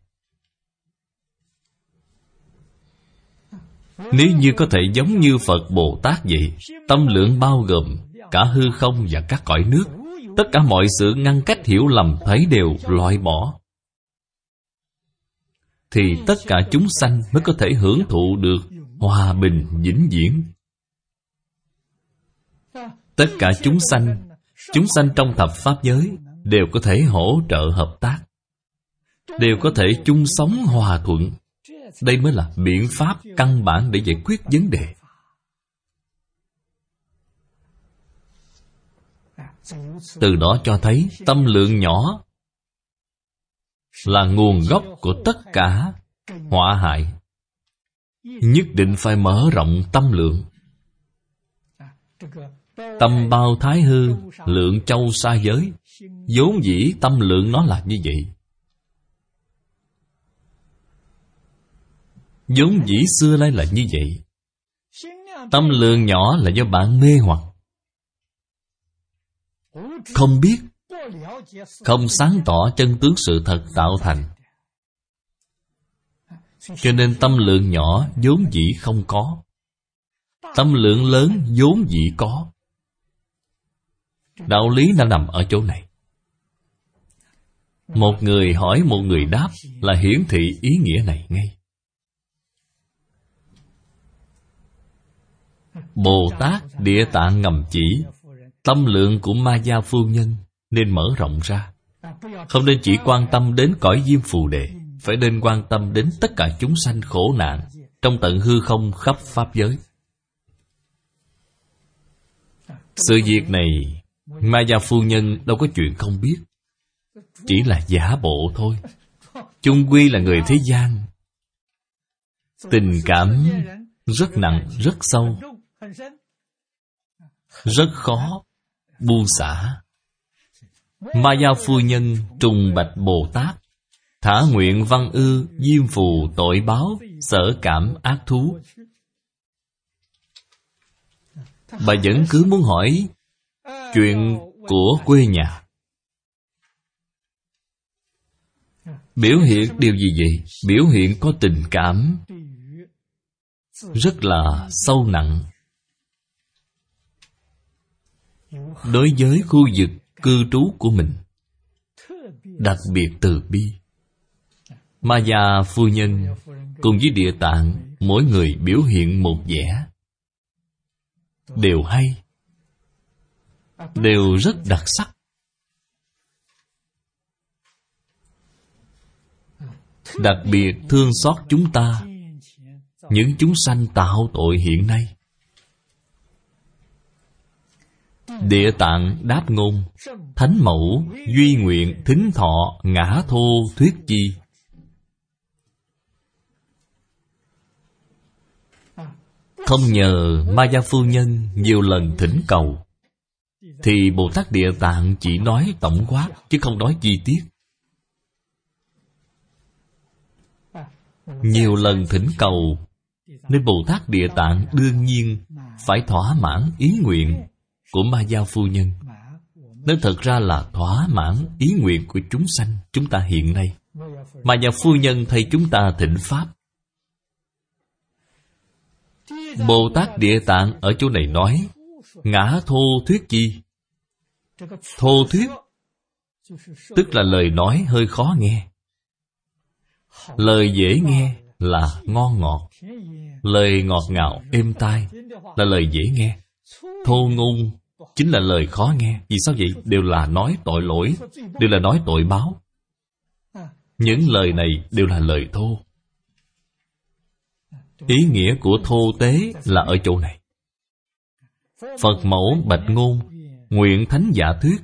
Nếu như có thể giống như Phật Bồ Tát vậy, tâm lượng bao gồm cả hư không và các cõi nước, tất cả mọi sự ngăn cách hiểu lầm thấy đều loại bỏ, thì tất cả chúng sanh mới có thể hưởng thụ được hòa bình vĩnh viễn. Tất cả chúng sanh, chúng sanh trong thập pháp giới đều có thể hỗ trợ hợp tác, đều có thể chung sống hòa thuận. Đây mới là biện pháp căn bản để giải quyết vấn đề. Từ đó cho thấy tâm lượng nhỏ là nguồn gốc của tất cả họa hại. Nhất định phải mở rộng tâm lượng. Tâm bao thái hư, lượng châu xa giới. Vốn dĩ tâm lượng nó là như vậy. Vốn dĩ xưa nay là như vậy. Tâm lượng nhỏ là do bạn mê hoặc, không biết, không sáng tỏ chân tướng sự thật tạo thành. Cho nên tâm lượng nhỏ vốn dĩ không có, tâm lượng lớn vốn dĩ có. Đạo lý đã nằm ở chỗ này. Một người hỏi một người đáp là hiển thị ý nghĩa này ngay. Bồ Tát Địa Tạng ngầm chỉ tâm lượng của Ma Gia Phu Nhân nên mở rộng ra. Không nên chỉ quan tâm đến cõi Diêm Phù Đề, phải nên quan tâm đến tất cả chúng sanh khổ nạn trong tận hư không khắp pháp giới. Sự việc này Ma Gia Phu Nhân đâu có chuyện không biết, chỉ là giả bộ thôi. Chung quy là người thế gian, tình cảm rất nặng, rất sâu, rất khó buông xả. Ma Gia Phu Nhân trùng bạch Bồ Tát, Thả nguyện văn ư, diêm phù tội báo, sở cảm ác thú. Bà vẫn cứ muốn hỏi chuyện của quê nhà. Biểu hiện điều gì vậy? Biểu hiện có tình cảm rất là sâu nặng đối với khu vực cư trú của mình, đặc biệt từ bi. Ma Gia phu nhân cùng với Địa Tạng, mỗi người biểu hiện một vẻ, đều hay, đều rất đặc sắc. Đặc biệt thương xót chúng ta, những chúng sanh tạo tội hiện nay. Địa Tạng đáp ngôn: Thánh mẫu duy nguyện thính thọ ngã thô thuyết chi. Không nhờ Ma Gia phu nhân nhiều lần thỉnh cầu, thì Bồ Tát Địa Tạng chỉ nói tổng quát, chứ không nói chi tiết. Nhiều lần thỉnh cầu, nên Bồ Tát Địa Tạng đương nhiên phải thỏa mãn ý nguyện của Ma Gia phu nhân. Nên thật ra là thỏa mãn ý nguyện của chúng sanh chúng ta hiện nay. Ma Gia phu nhân thay chúng ta thỉnh Pháp. Bồ Tát Địa Tạng ở chỗ này nói ngã thô thuyết chi. Thô thuyết tức là lời nói hơi khó nghe. Lời dễ nghe là ngon ngọt. Lời ngọt ngào êm tai là lời dễ nghe. Thô ngôn chính là lời khó nghe. Vì sao vậy? Đều là nói tội lỗi, đều là nói tội báo. Những lời này đều là lời thô. Ý nghĩa của thô tế là ở chỗ này. Phật mẫu bạch ngôn, nguyện thánh giả thuyết.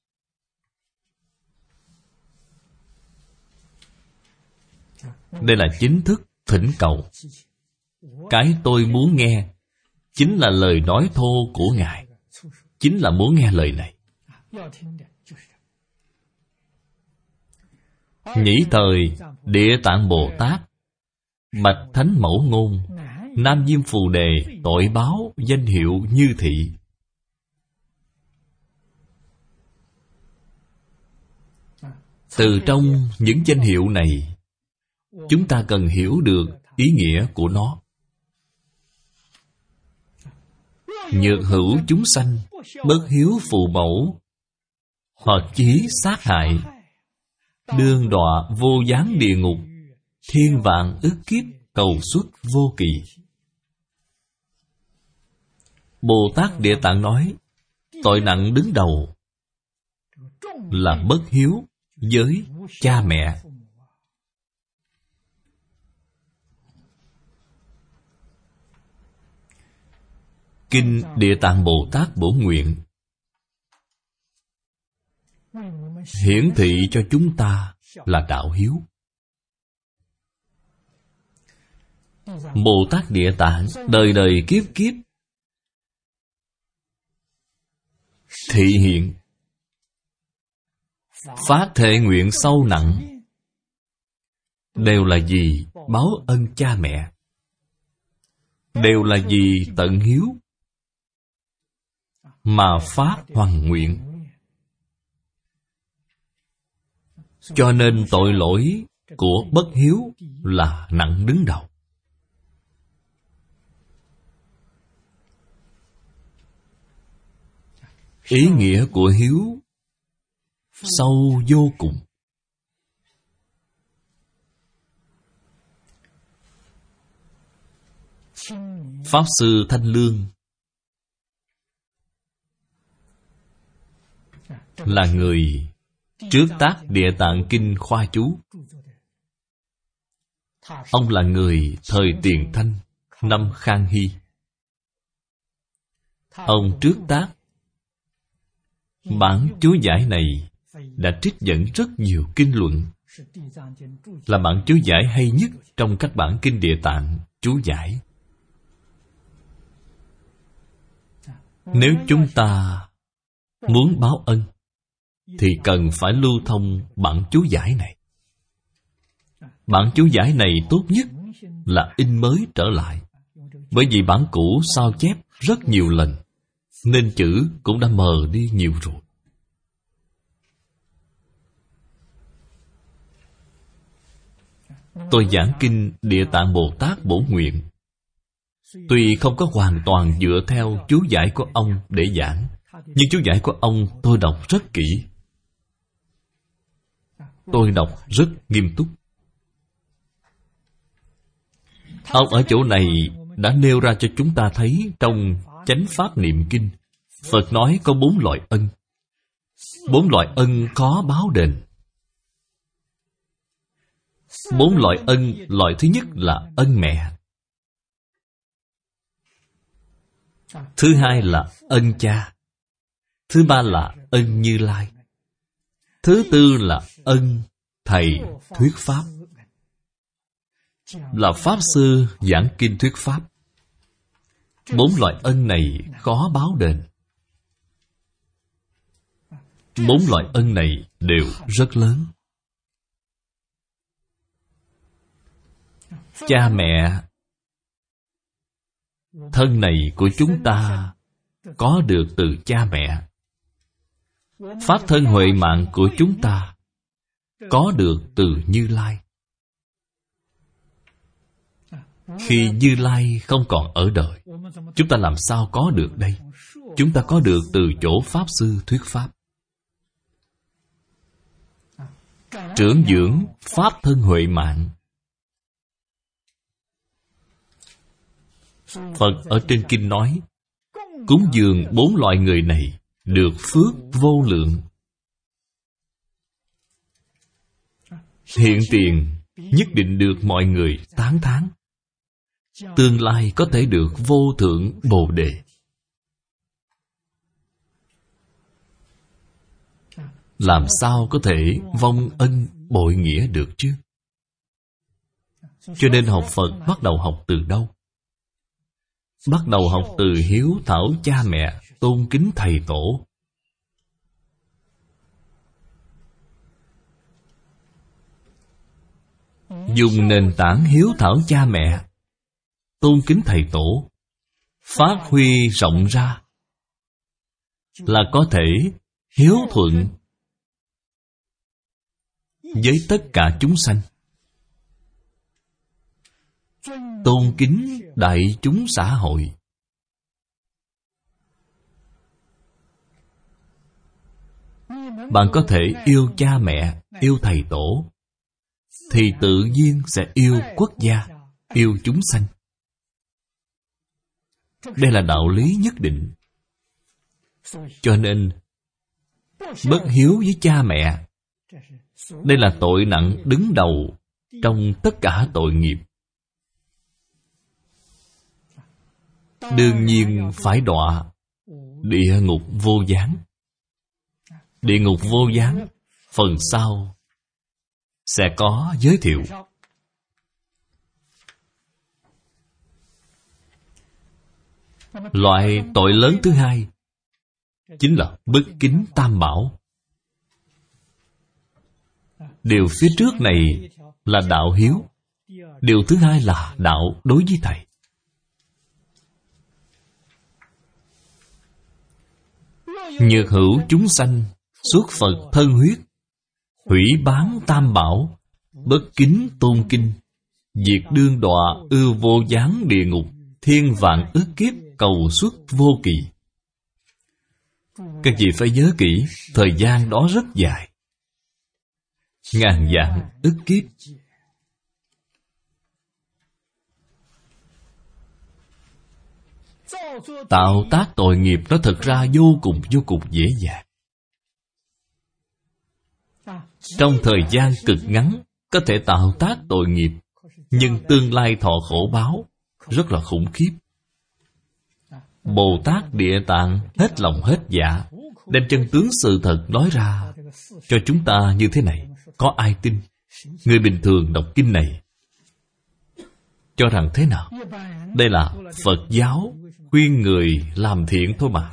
Đây là chính thức thỉnh cầu. Cái tôi muốn nghe chính là lời nói thô của Ngài, chính là muốn nghe lời này. Nhĩ thời Địa Tạng Bồ Tát bạch Thánh Mẫu ngôn: Nam Diêm Phù Đề tội báo danh hiệu như thị. Từ trong những danh hiệu này, chúng ta cần hiểu được ý nghĩa của nó. Nhược hữu chúng sanh, bất hiếu phụ mẫu, hoặc chí sát hại, đương đọa vô gián địa ngục, thiên vạn ức kiếp cầu xuất vô kỳ. Bồ Tát Địa Tạng nói, tội nặng đứng đầu là bất hiếu với cha mẹ. Kinh Địa Tạng Bồ Tát Bổ Nguyện hiển thị cho chúng ta là đạo hiếu. Bồ Tát Địa Tạng đời đời kiếp kiếp thị hiện, phát thệ nguyện sâu nặng, đều là vì báo ân cha mẹ, đều là vì tận hiếu mà phát hoằng nguyện. Cho nên tội lỗi của bất hiếu là nặng đứng đầu. Ý nghĩa của hiếu sâu vô cùng. Pháp Sư Thanh Lương là người trước tác Địa Tạng Kinh khoa chú. Ông là người thời Tiền Thanh, năm Khang Hy. Ông trước tác bản chú giải này đã trích dẫn rất nhiều kinh luận, là bản chú giải hay nhất trong các bản kinh Địa Tạng chú giải. Nếu chúng ta muốn báo ân thì cần phải lưu thông bản chú giải này. Bản chú giải này tốt nhất là in mới trở lại, bởi vì bản cũ sao chép rất nhiều lần, nên chữ cũng đã mờ đi nhiều rồi. Tôi giảng kinh Địa Tạng Bồ Tát Bổn Nguyện, tuy không có hoàn toàn dựa theo chú giải của ông để giảng, nhưng chú giải của ông tôi đọc rất kỹ. Tôi đọc rất nghiêm túc. Ông ở chỗ này đã nêu ra cho chúng ta thấy trong Chánh Pháp Niệm Kinh, Phật nói có bốn loại ân. Bốn loại ân khó báo đền. Bốn loại ân, loại thứ nhất là ân mẹ. Thứ hai là ân cha. Thứ ba là ân Như Lai. Thứ tư là ân thầy thuyết pháp, là Pháp Sư giảng kinh thuyết pháp. Bốn loại ân này khó báo đền. Bốn loại ân này đều rất lớn. Cha mẹ, thân này của chúng ta có được từ cha mẹ. Pháp thân huệ mạng của chúng ta có được từ Như Lai. Khi Như Lai không còn ở đời, chúng ta làm sao có được đây? Chúng ta có được từ chỗ Pháp Sư thuyết pháp. Trưởng dưỡng Pháp thân huệ mạng. Phật ở trên kinh nói, cúng dường bốn loại người này được phước vô lượng. Hiện tiền nhất định được mọi người tán thán. Tương lai có thể được vô thượng Bồ Đề. Làm sao có thể vong ân bội nghĩa được chứ? Cho nên học Phật bắt đầu học từ đâu? Bắt đầu học từ hiếu thảo cha mẹ, tôn kính thầy tổ. Dùng nền tảng hiếu thảo cha mẹ, tôn kính thầy tổ, phát huy rộng ra, là có thể hiếu thuận với tất cả chúng sanh, tôn kính đại chúng xã hội. Bạn có thể yêu cha mẹ, yêu thầy tổ, thì tự nhiên sẽ yêu quốc gia, yêu chúng sanh. Đây là đạo lý nhất định. Cho nên, bất hiếu với cha mẹ, đây là tội nặng đứng đầu trong tất cả tội nghiệp. Đương nhiên phải đọa địa ngục vô gián. Địa ngục vô gián, phần sau sẽ có giới thiệu. Loại tội lớn thứ hai chính là bất kính tam bảo. Điều phía trước này là đạo hiếu. Điều thứ hai là đạo đối với thầy. Nhược hữu chúng sanh xuất Phật thân huyết, hủy bán tam bảo, bất kính tôn kinh, diệt đương đọa ư vô gián địa ngục, thiên vạn ức kiếp cầu xuất vô kỳ. Các vị phải nhớ kỹ, thời gian đó rất dài, ngàn vạn ức kiếp. Tạo tác tội nghiệp nó thật ra vô cùng vô cùng dễ dàng. Trong thời gian cực ngắn có thể tạo tác tội nghiệp, nhưng tương lai thọ khổ báo rất là khủng khiếp. Bồ Tát Địa Tạng hết lòng hết dạ đem chân tướng sự thật nói ra cho chúng ta như thế này. Có ai tin? Người bình thường đọc kinh này cho rằng thế nào? Đây là Phật giáo khuyên người làm thiện thôi mà.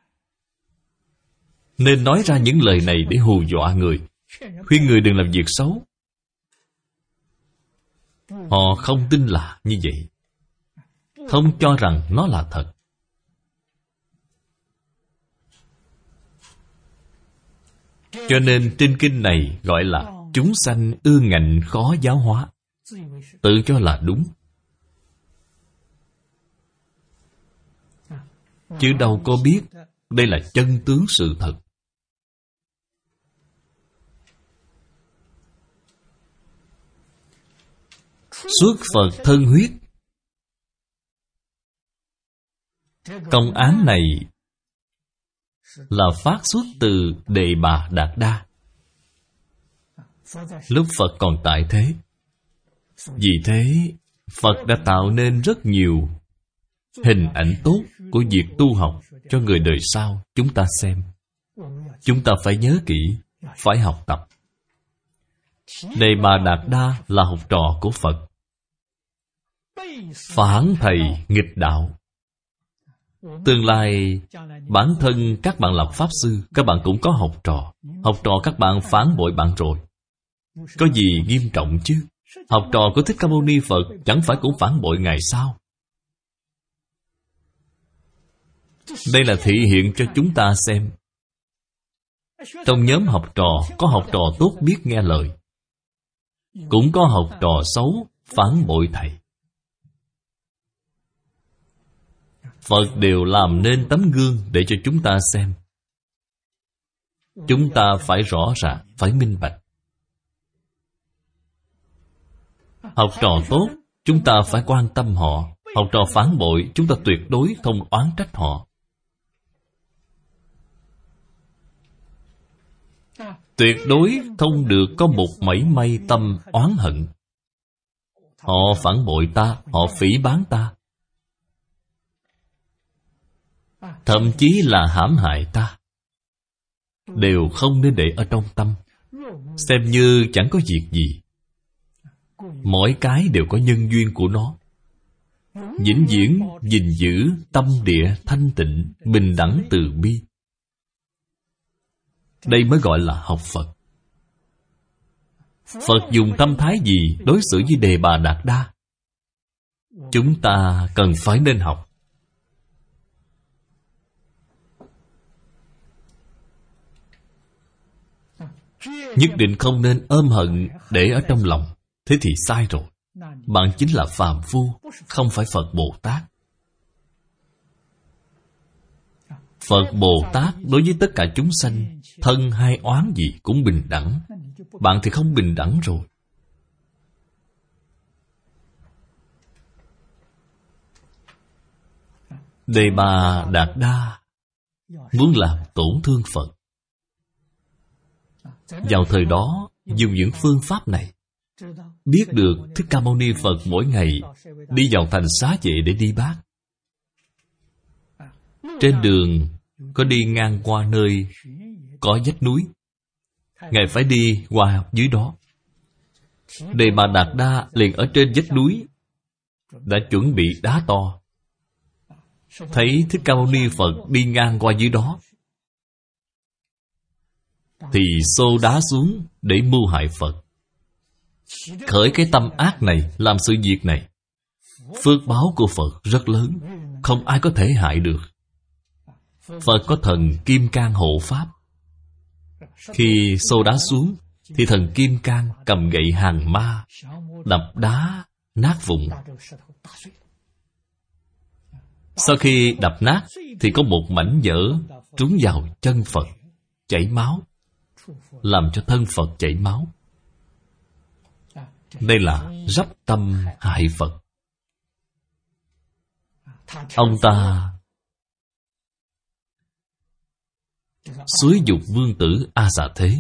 Nên nói ra những lời này để hù dọa người, khuyên người đừng làm việc xấu. Họ không tin là như vậy, không cho rằng nó là thật. Cho nên trên kinh này gọi là chúng sanh ương ngạnh khó giáo hóa, tự cho là đúng, chứ đâu có biết đây là chân tướng sự thật. Xuất Phật thân huyết. Công án này là phát xuất từ Đề Bà Đạt Đa, lúc Phật còn tại thế. Vì thế, Phật đã tạo nên rất nhiều hình ảnh tốt của việc tu học cho người đời sau chúng ta xem. Chúng ta phải nhớ kỹ, phải học tập. Đề Bà Đạt Đa là học trò của Phật, phản thầy nghịch đạo. Tương lai bản thân các bạn làm pháp sư, các bạn cũng có học trò. Học trò các bạn phản bội bạn rồi, có gì nghiêm trọng chứ? Học trò của Thích Ca Mâu Ni Phật chẳng phải cũng phản bội Ngài sao? Đây là thị hiện cho chúng ta xem. Trong nhóm học trò có học trò tốt biết nghe lời, cũng có học trò xấu phản bội thầy. Phật đều làm nên tấm gương để cho chúng ta xem. Chúng ta phải rõ ràng, phải minh bạch. Học trò tốt, chúng ta phải quan tâm họ. Học trò phản bội, chúng ta tuyệt đối không oán trách họ. Tuyệt đối không được có một mảy may tâm oán hận. Họ phản bội ta, họ phỉ báng ta, thậm chí là hãm hại ta, đều không nên để ở trong tâm. Xem như chẳng có việc gì. Mỗi cái đều có nhân duyên của nó. Vĩnh viễn gìn giữ tâm địa thanh tịnh, bình đẳng từ bi. Đây mới gọi là học Phật. Phật dùng tâm thái gì đối xử với Đề Bà Đạt Đa? Chúng ta cần phải nên học. Nhất định không nên ôm hận để ở trong lòng. Thế thì sai rồi. Bạn chính là phàm phu, không phải Phật Bồ Tát. Phật Bồ Tát đối với tất cả chúng sanh, thân hay oán gì cũng bình đẳng. Bạn thì không bình đẳng rồi. Đề Bà Đạt Đa muốn làm tổn thương Phật. Vào thời đó, dùng những phương pháp này, biết được Thích Ca Mâu Ni Phật mỗi ngày đi vào thành Xá Vệ để đi bát. Trên đường có đi ngang qua nơi có vách núi, Ngài phải đi qua dưới đó. Đề Bà Đạt Đa liền ở trên vách núi đã chuẩn bị đá to. Thấy Thích Ca Mâu Ni Phật đi ngang qua dưới đó, thì xô đá xuống để mưu hại Phật. Khởi cái tâm ác này, làm sự việc này, phước báo của Phật rất lớn, không ai có thể hại được. Phật có thần Kim Cang hộ pháp. Khi xô đá xuống, thì thần Kim Cang cầm gậy hàng ma, đập đá nát vụn. Sau khi đập nát, thì có một mảnh vỡ trúng vào chân Phật, chảy máu, làm cho thân Phật chảy máu. Đây là rắp tâm hại Phật. Ông ta xúi dục vương tử A Xà Thế,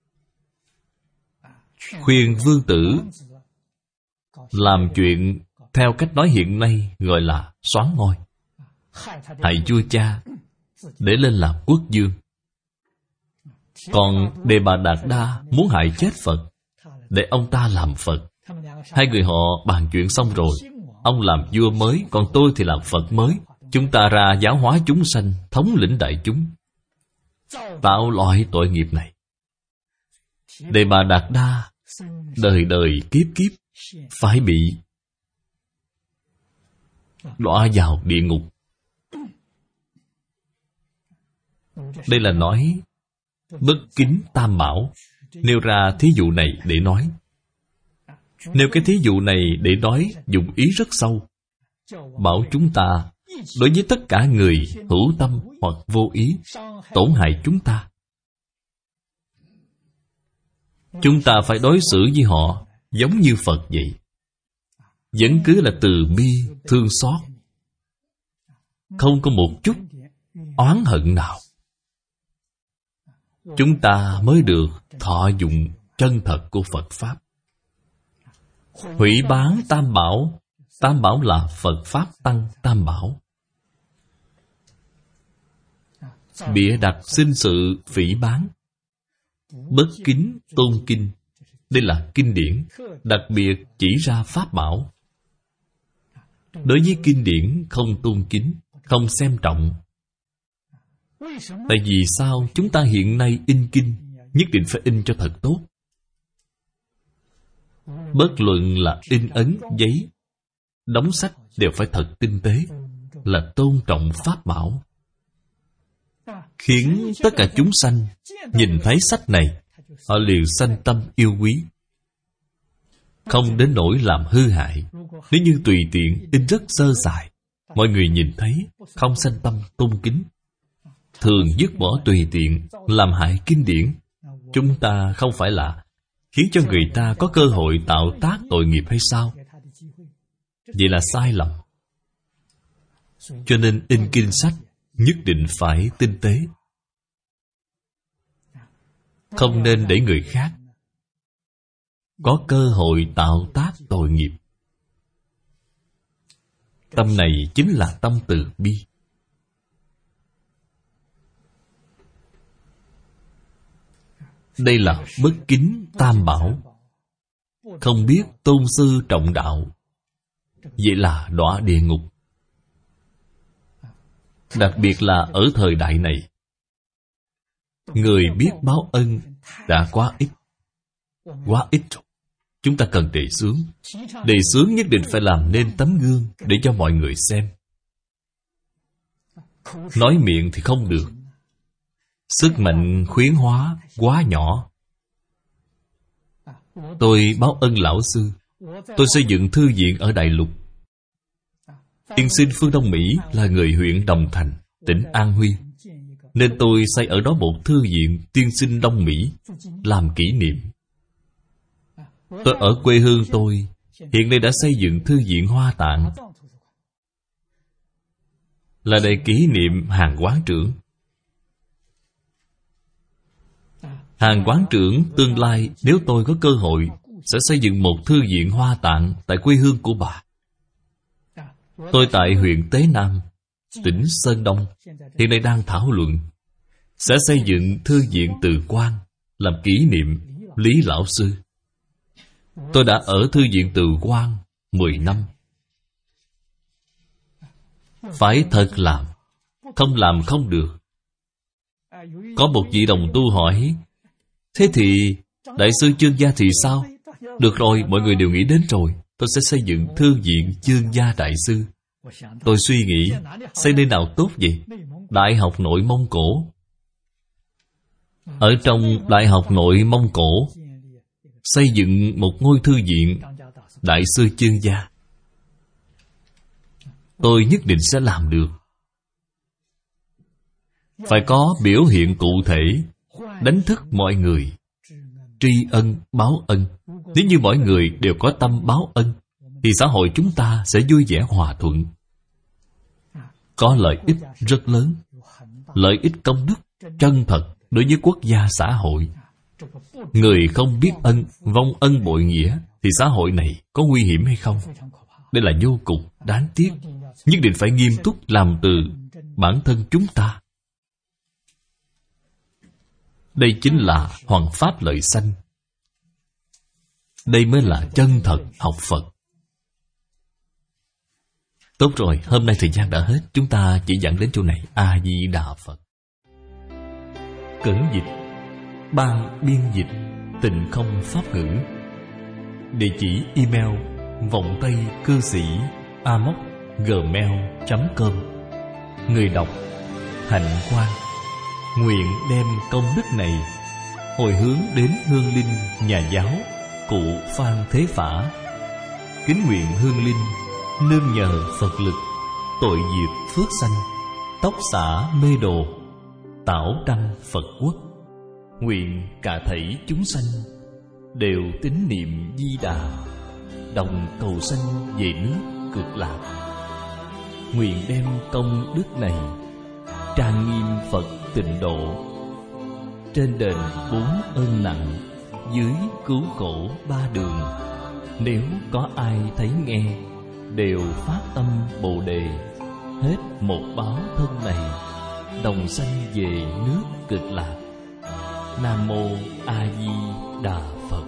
khuyên vương tử làm chuyện theo cách nói hiện nay gọi là soán ngôi, hại vua cha để lên làm quốc vương. Còn Đề Bà Đạt Đa muốn hại chết Phật để ông ta làm Phật. Hai người họ bàn chuyện xong rồi. Ông làm vua mới, còn tôi thì làm Phật mới. Chúng ta ra giáo hóa chúng sanh, thống lĩnh đại chúng, tạo loại tội nghiệp này. Đề Bà Đạt Đa đời đời kiếp kiếp phải bị đọa vào địa ngục. Đây là nói bất kính tam bảo. Nêu ra thí dụ này để nói. Nêu cái thí dụ này để nói dụng ý rất sâu. Bảo chúng ta đối với tất cả người hữu tâm hoặc vô ý tổn hại chúng ta, chúng ta phải đối xử với họ giống như Phật vậy. Vẫn cứ là từ bi, thương xót, không có một chút oán hận nào. Chúng ta mới được thọ dụng chân thật của Phật Pháp. Hủy bán tam bảo. Tam bảo là Phật Pháp Tăng tam bảo. Bịa đặt sinh sự phỉ báng, bất kính tôn kinh. Đây là kinh điển đặc biệt chỉ ra pháp bảo. Đối với kinh điển không tôn kính, không xem trọng. Tại vì sao chúng ta hiện nay in kinh nhất định phải in cho thật tốt? Bất luận là in ấn giấy, đóng sách đều phải thật tinh tế, là tôn trọng pháp bảo, khiến tất cả chúng sanh nhìn thấy sách này, họ liền sanh tâm yêu quý, không đến nỗi làm hư hại. Nếu như tùy tiện in rất sơ sài, mọi người nhìn thấy không sanh tâm tôn kính, thường dứt bỏ tùy tiện, làm hại kinh điển. Chúng ta không phải là khiến cho người ta có cơ hội tạo tác tội nghiệp hay sao? Vậy là sai lầm. Cho nên in kinh sách nhất định phải tinh tế, không nên để người khác có cơ hội tạo tác tội nghiệp. Tâm này chính là tâm từ bi. Đây là bất kính tam bảo, không biết tôn sư trọng đạo, vậy là đọa địa ngục. Đặc biệt là ở thời đại này, người biết báo ân đã quá ít. Quá ít rồi. Chúng ta cần đề xướng. Đề xướng nhất định phải làm nên tấm gương để cho mọi người xem. Nói miệng thì không được. Sức mạnh khuyến hóa quá nhỏ. Tôi báo ân lão sư. Tôi xây dựng thư viện ở Đại Lục. Tiên sinh Phương Đông Mỹ là người huyện Đồng Thành, tỉnh An Huy, nên tôi xây ở đó một thư viện Tiên sinh Đông Mỹ làm kỷ niệm. Tôi ở quê hương tôi hiện nay đã xây dựng thư viện Hoa Tạng, là để kỷ niệm Hàn Quán Trưởng. Hàn Quán Trưởng tương lai nếu tôi có cơ hội sẽ xây dựng một thư viện Hoa Tạng tại quê hương của bà. Tôi tại huyện Tế Nam, tỉnh Sơn Đông, hiện nay đang thảo luận sẽ xây dựng thư viện Từ Quan làm kỷ niệm Lý Lão Sư. Tôi đã ở thư viện Từ Quan mười năm. Phải thật làm, không làm không được. Có một vị đồng tu hỏi, thế thì Đại sư Chương Gia thì sao? Được rồi, mọi người đều nghĩ đến rồi. Tôi sẽ xây dựng thư viện Chương Gia Đại Sư. Tôi suy nghĩ, xây nơi nào tốt vậy? Đại học Nội Mông Cổ. Ở trong Đại học Nội Mông Cổ xây dựng một ngôi thư viện Đại sư Chương Gia. Tôi nhất định sẽ làm được. Phải có biểu hiện cụ thể, đánh thức mọi người, tri ân báo ân. Nếu như mọi người đều có tâm báo ân, thì xã hội chúng ta sẽ vui vẻ hòa thuận, có lợi ích rất lớn, lợi ích công đức chân thật đối với quốc gia xã hội. Người không biết ân, vong ân bội nghĩa, thì xã hội này có nguy hiểm hay không? Đây là vô cùng đáng tiếc. Nhất định phải nghiêm túc làm từ bản thân chúng ta. Đây chính là hoằng pháp lợi sanh. Đây mới là chân thật học Phật. Tốt rồi, hôm nay thời gian đã hết. Chúng ta chỉ giảng đến chỗ này. A-di-đà Phật. Cẩn dịch, ban biên dịch Tịnh Không Pháp Ngữ. Địa chỉ email vọng tây cư sĩ a m o c gmail chấm com. Người đọc Hạnh Quang. Nguyện đem công đức này hồi hướng đến hương linh nhà giáo cụ Phan Thế Phả. Kính nguyện hương linh nương nhờ Phật lực, tội diệt phước sanh, tóc xả mê đồ, tảo đăng Phật quốc. Nguyện cả thảy chúng sanh đều tín niệm Di Đà, đồng cầu sanh về nước Cực Lạc. Nguyện đem công đức này trang nghiêm Phật Tịnh Độ, trên đền bốn ơn nặng, dưới cứu khổ ba đường. Nếu có ai thấy nghe, đều phát tâm Bồ Đề, hết một báo thân này, đồng sanh về nước Cực Lạc. Nam mô A Di Đà Phật.